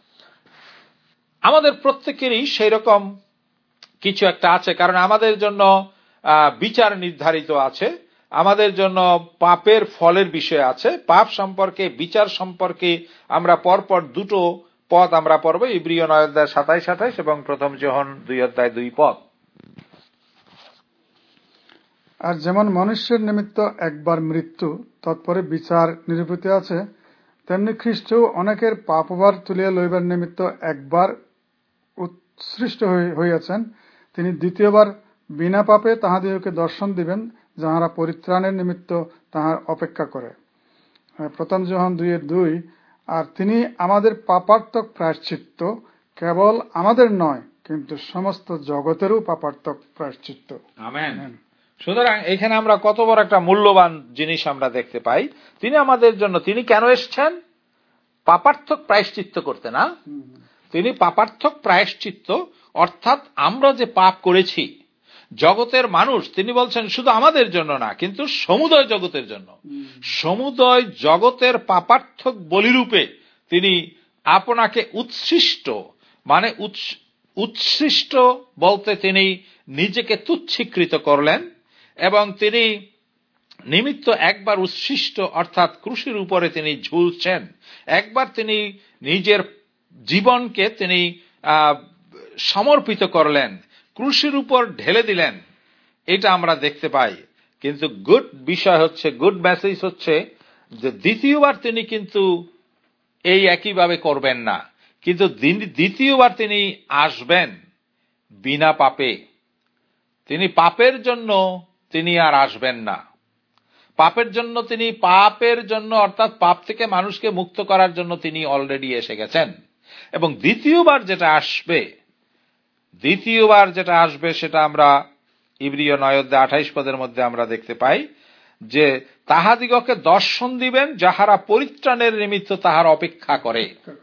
আমাদের প্রত্যেকেরই সেই রকম কিছু একটা আছে, কারণ আমাদের জন্য বিচার নির্ধারিত আছে, আমাদের জন্য পাপের ফলের বিষয় আছে। পাপ সম্পর্কে, বিচার সম্পর্কে আমরা পরপর দুটো পদ আমরা পড়ব, ইব্রিয় নয় অধ্যায় সাতাইশ আঠাইশ এবং প্রথম যোহন দুই অধ্যায় দুই পদ। আর যেমন মনুষ্যের নিমিত্ত একবার মৃত্যু, তৎপরে বিচার নিরূপিত আছে, তেমনি খ্রিস্ট অনেকের পাপভার তুলিয়া লইবার নিমিত্ত একবার উৎসৃষ্ট হইয়াছেন। তিনি দ্বিতীয়বার বিনা পাপে তাহাদিগকে দর্শন দিবেন, যাহারা পরিত্রাণের নিমিত্ত তাহার অপেক্ষা করে। প্রথম যোহন দুই এর দুই। আর তিনি আমাদের পাপার্থক প্রায়শ্চিত্ত, কেবল আমাদের নয় কিন্তু সমস্ত জগতেরও পাপার্থক প্রায়শ্চিত্ত। আমেন। সুতরাং এখানে আমরা কত বড় একটা মূল্যবান জিনিস আমরা দেখতে পাই। তিনি আমাদের জন্য, তিনি কেন এসছেন? পাপার্থক প্রায়শ্চিত্ত করতে না, তিনি পাপার্থক প্রায়শ্চিত্ত, অর্থাৎ আমরা যে পাপ করেছি জগতের মানুষ, তিনি বলছেন শুধু আমাদের জন্য না কিন্তু সমুদয় জগতের জন্য, সমুদয় জগতের পাপার্থক বলিরূপে তিনি আপনাকে উৎসৃষ্ট, মানে উৎসৃষ্ট বলতে তিনি নিজেকে তুচ্ছীকৃত করলেন, এবং তিনি নিমিত্ত একবার উৎসৃষ্ট অর্থাৎ ক্রুশের উপরে তিনি ঝুলছেন, একবার তিনি নিজের জীবনকে তিনি সমর্পিত করলেন, ক্রুশের উপর ঢেলে দিলেন, এটা আমরা দেখতে পাই। কিন্তু গুড বিষয় হচ্ছে, গুড মেসেজ হচ্ছে যে দ্বিতীয়বার তিনি কিন্তু এই একইভাবে করবেন না, কিন্তু দ্বিতীয়বার তিনি আসবেন বিনা পাপে। তিনি পাপের জন্য তিনি আর আসবেন না। পাপের জন্য তিনি পাপের জন্য অর্থাৎ পাপ থেকে মানুষকে মুক্ত করার জন্য তিনি অলরেডি এসে গেছেন। এবং দ্বিতীয়বার যেটা আসবে, দ্বিতীয়বার যেটা আসবে সেটা আমরা ইব্রিয় নয় অধ্যায় আঠাইশ পদের মধ্যে আমরা দেখতে পাই যে তাহাদিগকে দর্শন দিবেন যাহারা পরিত্রাণের নিমিত্ত তাহার অপেক্ষা করে।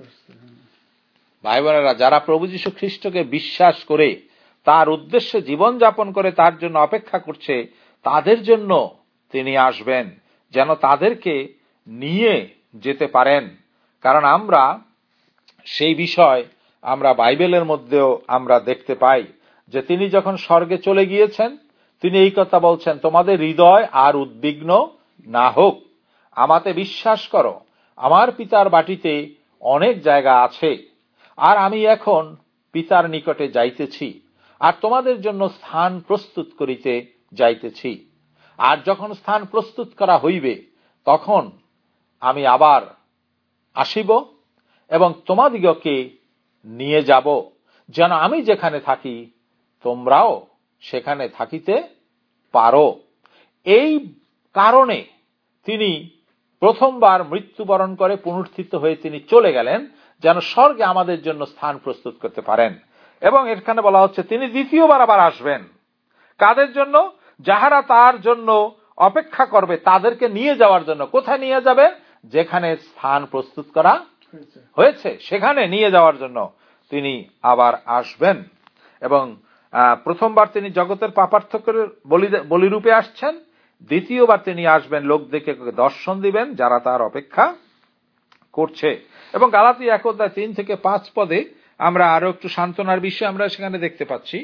ভাই বোনেরা, যারা প্রভু যীশু খ্রিস্টকে বিশ্বাস করে তার উদ্দেশ্যে জীবন যাপন করে তার জন্য অপেক্ষা করছে, তাদের জন্য তিনি আসবেন যেন তাদেরকে নিয়ে যেতে পারেন। কারণ আমরা সেই বিষয় আমরা বাইবেলের মধ্যেও আমরা দেখতে পাই যে তিনি যখন স্বর্গে চলে গিয়েছেন তিনি এই কথা বলছেন, তোমাদের হৃদয় আর উদ্বিগ্ন না হোক, আমাতে বিশ্বাস করো, আমার পিতার বাটিতে অনেক জায়গা আছে, আর আমি এখন পিতার নিকটে যাইতেছি আর তোমাদের জন্য স্থান প্রস্তুত করিতে যাইতেছি। আর যখন স্থান প্রস্তুত করা হইবে তখন আমি আবার আসিব এবং তোমাদিগকে নিয়ে যাব, যেন আমি যেখানে থাকি তোমরাও সেখানে থাকিতে পারো। এই কারণে তিনি প্রথমবার মৃত্যুবরণ করে পুনরুত্থিত হয়ে তিনি চলে গেলেন যেন স্বর্গে আমাদের জন্য স্থান প্রস্তুত করতে পারেন। এবং এখানে বলা হচ্ছে তিনি দ্বিতীয়বার আবার আসবেন। কাদের জন্য? যাহারা তার জন্য অপেক্ষা করবে তাদেরকে নিয়ে যাওয়ার জন্য। কোথায় নিয়ে যাবে? যেখানে স্থান প্রস্তুত করা হয়েছে সেখানে নিয়ে যাওয়ার জন্য তিনি আবার আসবেন। এবং প্রথমবার তিনি জগতের পাপার্থক্যের বলিরূপে আসছেন, দ্বিতীয়বার তিনি আসবেন লোকদেরকে দর্শন দিবেন যারা তার অপেক্ষা করছে। এবং গালাতিয়া এক অধ্যায় তিন থেকে পাঁচ পদে আমরা আরো একটু সান্ত্বনার বিষয় আমরা সেখানে দেখতে পাচ্ছি।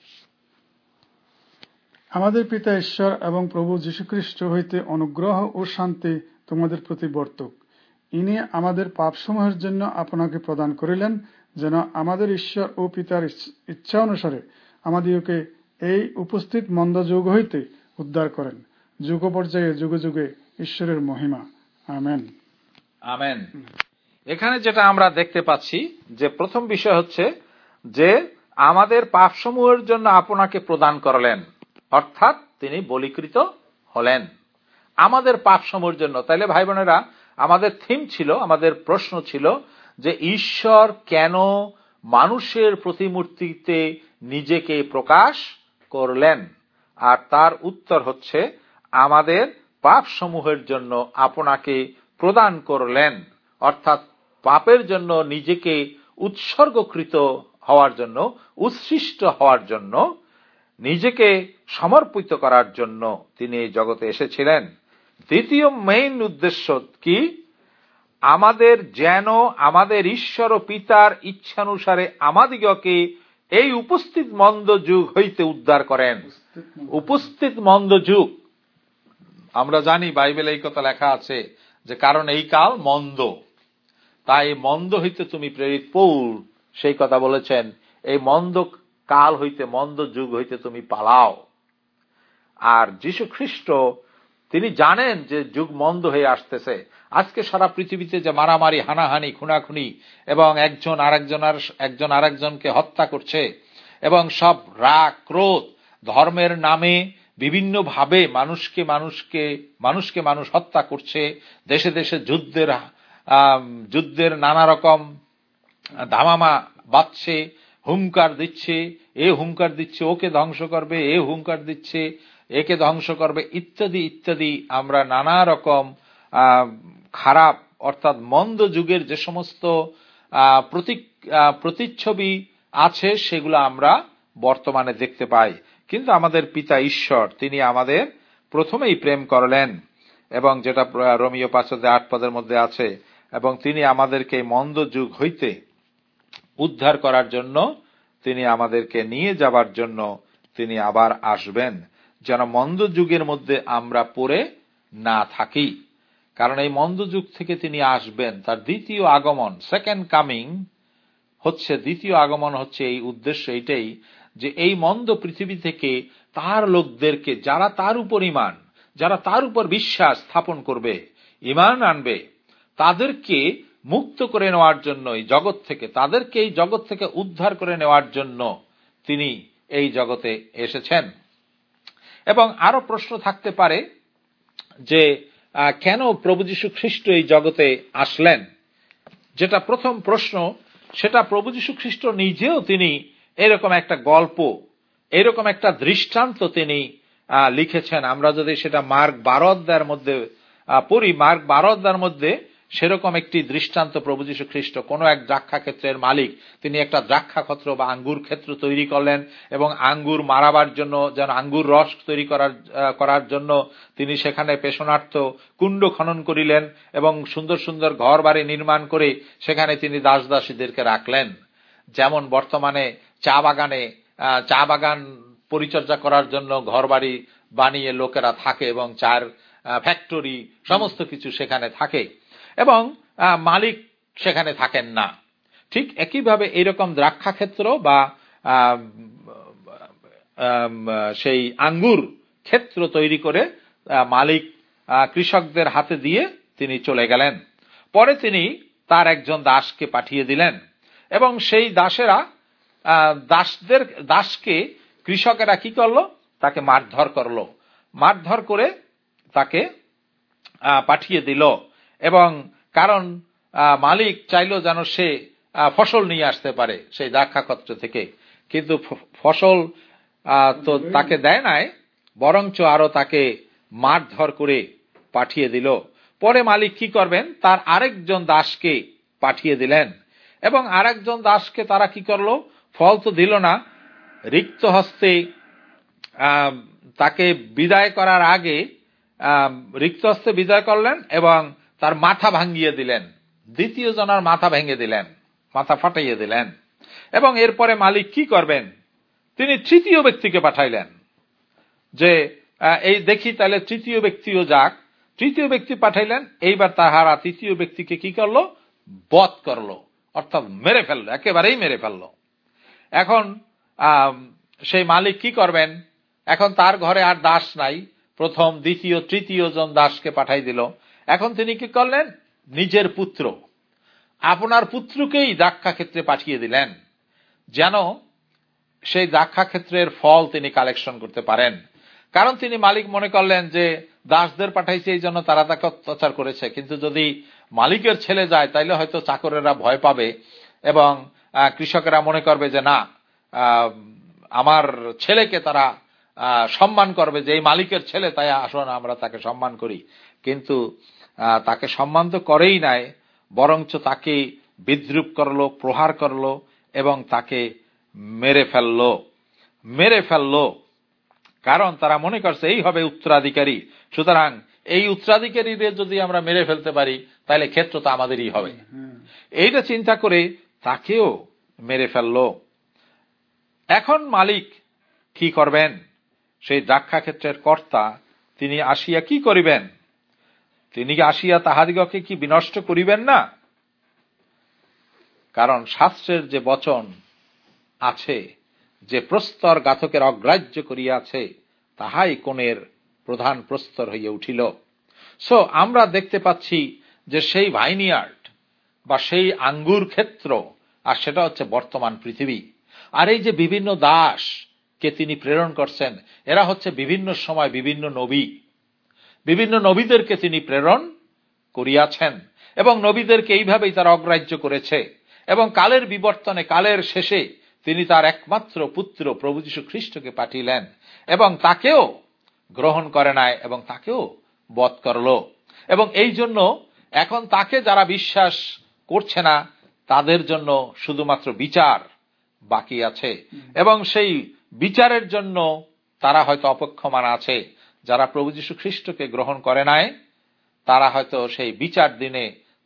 আমাদের পিতা ঈশ্বর এবং প্রভু যীশুখ্রিস্ট হইতে অনুগ্রহ ও শান্তি তোমাদের প্রতি বর্তুক। ইনি আমাদের পাপসমূহের জন্য আপনাকে প্রদান করিলেন, যেন আমাদের ঈশ্বর ও পিতার ইচ্ছা অনুসারে আমাদিগকে এই উপস্থিত মন্দ যুগ হইতে উদ্ধার করেন, যুগ পর্যায়ে যুগে যুগে ঈশ্বরের মহিমা। Amen, amen. এখানে যেটা আমরা দেখতে পাচ্ছি যে প্রথম বিষয় হচ্ছে যে আমাদের পাপসমূহের জন্য আপনাকে প্রদান করলেন, অর্থাৎ তিনি বলীকৃত হলেন আমাদের পাপসমূহের জন্য। তাইলে ভাই বোনেরা, আমাদের থিম ছিল, আমাদের প্রশ্ন ছিল যে ঈশ্বর কেন মানুষের প্রতিমূর্তিতে নিজেকে প্রকাশ করলেন? আর তার উত্তর হচ্ছে আমাদের পাপসমূহের জন্য আপনাকে প্রদান করলেন, অর্থাৎ পাপের জন্য নিজেকে উৎসর্গকৃত হওয়ার জন্য, উৎসৃষ্ট হওয়ার জন্য, নিজেকে সমর্পিত করার জন্য তিনি এই জগতে এসেছিলেন। দ্বিতীয় মেইন উদ্দেশ্য কি? আমাদের যেন আমাদের ঈশ্বর ও পিতার ইচ্ছানুসারে আমাদিগকে এই উপস্থিত মন্দ যুগ হইতে উদ্ধার করেন। উপস্থিত মন্দ যুগ, আমরা জানি বাইবেলে এই কথা লেখা আছে যে কারণ এই কাল মন্দ, তাই মন্দ হইতে তুমি প্রেরিত পৌল সেই কথা বলেছেন, এই মন্দ কাল হইতে মন্দ যুগ হইতে তুমি পালাও। আর যীশু খ্রিস্ট তিনি জানেন যে যুগ মন্দ হয়ে আসতেছে। আজকে সারা পৃথিবীতে যে মারামারি, হানাহানি, খুনাখুনি এবং একজন আরেকজনের একজন আরেকজনকে হত্যা করছে এবং সব রাগ ক্রোধ ধর্মের নামে বিভিন্ন ভাবে মানুষকে মানুষকে মানুষকে মানুষ হত্যা করছে, দেশে দেশে যুদ্ধের যুদ্ধের নানা রকম ধামামা বাজছে, হুঙ্কার দিচ্ছে, এ হুঙ্কার দিচ্ছে ওকে ধ্বংস করবে, এ হুঙ্কার দিচ্ছে একে ধ্বংস করবে, ইত্যাদি ইত্যাদি। আমরা নানা রকম খারাপ অর্থাৎ মন্দ যুগের যে সমস্ত প্রতিচ্ছবি আছে সেগুলো আমরা বর্তমানে দেখতে পাই। কিন্তু আমাদের পিতা ঈশ্বর তিনি আমাদের প্রথমেই প্রেম করলেন, এবং যেটা রোমীয় পাঁচ অধ্যায় আট পদের মধ্যে আছে এবং তিনি আমাদেরকে মন্দ যুগ হইতে উদ্ধার করার জন্য, তিনি আমাদেরকে নিয়ে যাবার জন্য তিনি আবার আসবেন, যেন মন্দ যুগের মধ্যে আমরা পড়ে না থাকি। কারণ এই মন্দ যুগ থেকে তিনি আসবেন, তার দ্বিতীয় আগমন, সেকেন্ড কামিং হচ্ছে, দ্বিতীয় আগমন হচ্ছে এই উদ্দেশ্য এইটাই যে এই মন্দ পৃথিবী থেকে তার লোকদেরকে, যারা তার উপর ঈমান, যারা তার উপর বিশ্বাস স্থাপন করবে, ঈমান আনবে, তাদেরকে মুক্ত করে নেওয়ার জন্য এই জগৎ থেকে, তাদেরকে এই জগৎ থেকে উদ্ধার করে নেওয়ার জন্য তিনি এই জগতে এসেছেন। এবং আরো প্রশ্ন থাকতে পারে যে কেন প্রভু যীশু খ্রিস্ট এই জগতে আসলেন। যেটা প্রথম প্রশ্ন, সেটা প্রভু যীশু খ্রিস্ট নিজেও তিনি এরকম একটা গল্প, এরকম একটা দৃষ্টান্ত তিনি লিখেছেন। আমরা যদি সেটা মার্ক বারো অধ্যায়ের মধ্যে পড়ি, মার্ক বারো অধ্যায়ের মধ্যে সেরকম একটি দৃষ্টান্ত প্রভু যীশু খ্রিস্ট, কোন এক দ্রাক্ষা ক্ষেত্রের মালিক, তিনি একটা দ্রাক্ষা ক্ষেত্র বা আঙ্গুর ক্ষেত্র তৈরি করলেন এবং আঙ্গুর মারাবার জন্য, যেন আঙ্গুর রস তৈরি করার করার জন্য তিনি সেখানে পেশনার্থ কুণ্ড খনন করিলেন এবং সুন্দর সুন্দর ঘর বাড়ি নির্মাণ করে সেখানে তিনি দাস দাসীদেরকে রাখলেন। যেমন বর্তমানে চা বাগানে, চা বাগান পরিচর্যা করার জন্য ঘর বাড়ি বানিয়ে লোকেরা থাকে এবং চার ফ্যাক্টরি সমস্ত কিছু সেখানে থাকে এবং মালিক সেখানে থাকেন না। ঠিক একইভাবে এইরকম দ্রাক্ষা ক্ষেত্র বা সেই আঙ্গুর ক্ষেত্র তৈরি করে মালিক কৃষকদের হাতে দিয়ে তিনি চলে গেলেন। পরে তিনি তার একজন দাসকে পাঠিয়ে দিলেন এবং সেই দাসেরা দাসদের দাসকে কৃষকেরা কি করলো, তাকে মারধর করলো, মারধর করে তাকে পাঠিয়ে দিল। এবং কারণ মালিক চাইল যেন সে ফসল নিয়ে আসতে পারে সেই দ্রাক্ষা ক্ষেত্র থেকে, কিন্তু ফসল তো তাকে দেয় নাই, বরঞ্চ আরো তাকে মারধর করে পাঠিয়ে দিল। পরে মালিক কি করবেন, তার আরেকজন দাসকে পাঠিয়ে দিলেন এবং আরেকজন দাসকে তারা কি করলো, ফল তো দিল না, রিক্ত হস্তে তাকে বিদায় করার আগে রিক্ত হস্তে বিদায় করলেন এবং তার মাথা ভাঙিয়ে দিলেন, দ্বিতীয় জনের মাথা ভেঙে দিলেন, মাথা ফাটাইয়ে দিলেন। এবং এরপরে মালিক কি করবেন, তিনি তৃতীয় ব্যক্তিকে পাঠাইলেন যে এই দেখি তাহলে তৃতীয় ব্যক্তিও যাক। তৃতীয় ব্যক্তি পাঠাইলেন, এইবার তাহারা তৃতীয় ব্যক্তিকে কি করলো, বধ করলো, অর্থাৎ মেরে ফেললো, একেবারেই মেরে ফেললো। এখন সেই মালিক কি করবেন, এখন তার ঘরে আর দাস নাই, প্রথম দ্বিতীয় তৃতীয় জন দাসকে পাঠাই দিল। এখন তিনি কি করলেন, নিজের পুত্র, আপনার পুত্রকেই দ্রাক্ষা ক্ষেত্রে পাঠিয়ে দিলেন, যেন সেই দ্রাক্ষা ক্ষেত্রের ফল তিনি কালেকশন করতে পারেন। কারণ তিনি মালিক মনে করলেন যে দাসদের পাঠাইছে এই জন্য তারা তাকে অত্যাচার করেছে, কিন্তু যদি মালিকের ছেলে যায় তাইলে হয়তো চাকরেরা ভয় পাবে এবং কৃষকেরা মনে করবে যে না, আমার ছেলেকে তারা সম্মান করবে, যে এই মালিকের ছেলে, তাই আসুন আমরা তাকে সম্মান করি। কিন্তু তাকে সম্মান তো করেই নাই, বরঞ্চ তাকে বিদ্রুপ করলো, প্রহার করলো এবং তাকে মেরে ফেললো মেরে ফেললো কারণ তারা মনে করছে এই হবে উত্তরাধিকারী, সুতরাং এই উত্তরাধিকারীদের যদি আমরা মেরে ফেলতে পারি তাহলে ক্ষেত্র তো আমাদেরই হবে। এইটা চিন্তা করে তাকেও মেরে ফেললো। এখন মালিক কি করবেন, সেই দ্রাক্ষা ক্ষেত্রের কর্তা তিনি আসিয়া কি করিবেন, তিনি আসিয়া তাহাদিগকে কি বিনষ্ট করিবেন না? কারণ শাস্ত্রের যে বচন আছে, যে প্রস্তর গাথকের অগ্রাহ্য করিয়াছে তাহাই কোণের প্রধান প্রস্তর হইয়া উঠিল। সো আমরা দেখতে পাচ্ছি যে সেই ভাইনিয়ার্ড বা সেই আঙ্গুর ক্ষেত্র, আর সেটা হচ্ছে বর্তমান পৃথিবী। আর এই যে বিভিন্ন দাস কে তিনি প্রেরণ করছেন, এরা হচ্ছে বিভিন্ন সময় বিভিন্ন নবী, বিভিন্ন নবীদেরকে তিনি প্রেরণ করিয়াছেন এবং নবীদেরকে এইভাবেই তারা অগ্রাহ্য করেছে এবং কালের বিবর্তনে, কালের শেষে তিনি তার একমাত্র পুত্র প্রভু যীশু খ্রিস্টকে পাঠিলেন এবং তাকেও গ্রহণ করে নাই এবং তাকেও বধ করল। এবং এই জন্য এখন তাকে যারা বিশ্বাস করছে না তাদের জন্য শুধুমাত্র বিচার বাকি আছে এবং সেই বিচারের জন্য তারা হয়তো অপেক্ষমান আছে। যারা প্রভু যীশু খ্রিস্টকে গ্রহণ করে নাই তারা হয়তো সেই বিচার দিনে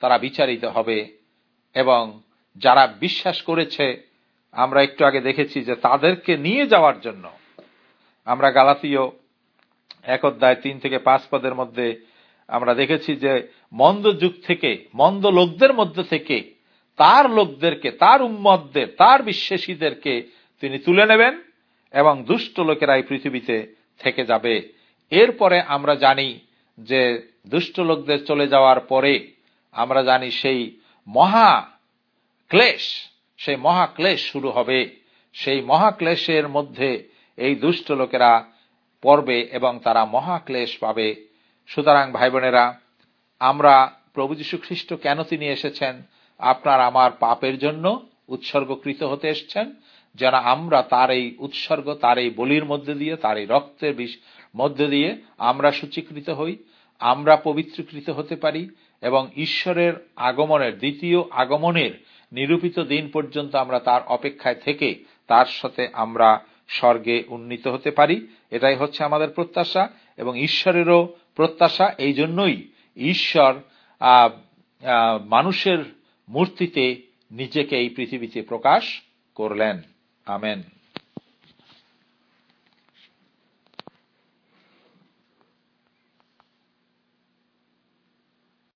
তারা বিচারিত হবে। এবং যারা বিশ্বাস করেছে, আমরা একটু আগে দেখেছি যে তাদেরকে নিয়ে যাওয়ার জন্য, আমরা গালাতীয় এক অধ্যায় তিন থেকে পাঁচ পদের মধ্যে আমরা দেখেছি যে মন্দ যুগ থেকে, মন্দ লোকদের মধ্যে থেকে তার লোকদেরকে, তার উম্মতদের, তার বিশ্বাসীদেরকে তিনি তুলে নেবেন এবং দুষ্ট লোকেরা এই পৃথিবীতে থেকে যাবে। এরপরে আমরা জানি যে দুষ্ট লোকদের চলে যাওয়ার পরে আমরা জানি সেই মহা ক্লেশ, সেই মহাক্লেশ শুরু হবে। সেই মহাক্লেশের মধ্যে এই দুষ্ট লোকেরা পড়বে এবং তারা মহাক্লেশ পাবে। সুতরাং ভাই বোনেরা, আমরা প্রভু যীশু খ্রিস্ট কেন তিনি এসেছেন? আপনার আমার পাপের জন্য উৎসর্গকৃত হতে এসেছেন, যেন আমরা তার এই উৎসর্গ, তার এই বলির মধ্যে দিয়ে, তার এই রক্তের মধ্যে দিয়ে আমরা সূচীকৃত হই, আমরা পবিত্রকৃত হতে পারি এবং ঈশ্বরের আগমনের, দ্বিতীয় আগমনের নিরূপিত দিন পর্যন্ত আমরা তার অপেক্ষায় থেকে তার সাথে আমরা স্বর্গে উন্নীত হতে পারি। এটাই হচ্ছে আমাদের প্রত্যাশা এবং ঈশ্বরেরও প্রত্যাশা। এই জন্যই ঈশ্বর মানুষের মূর্তিতে নিজেকে এই পৃথিবীতে প্রকাশ করলেন। আমেন।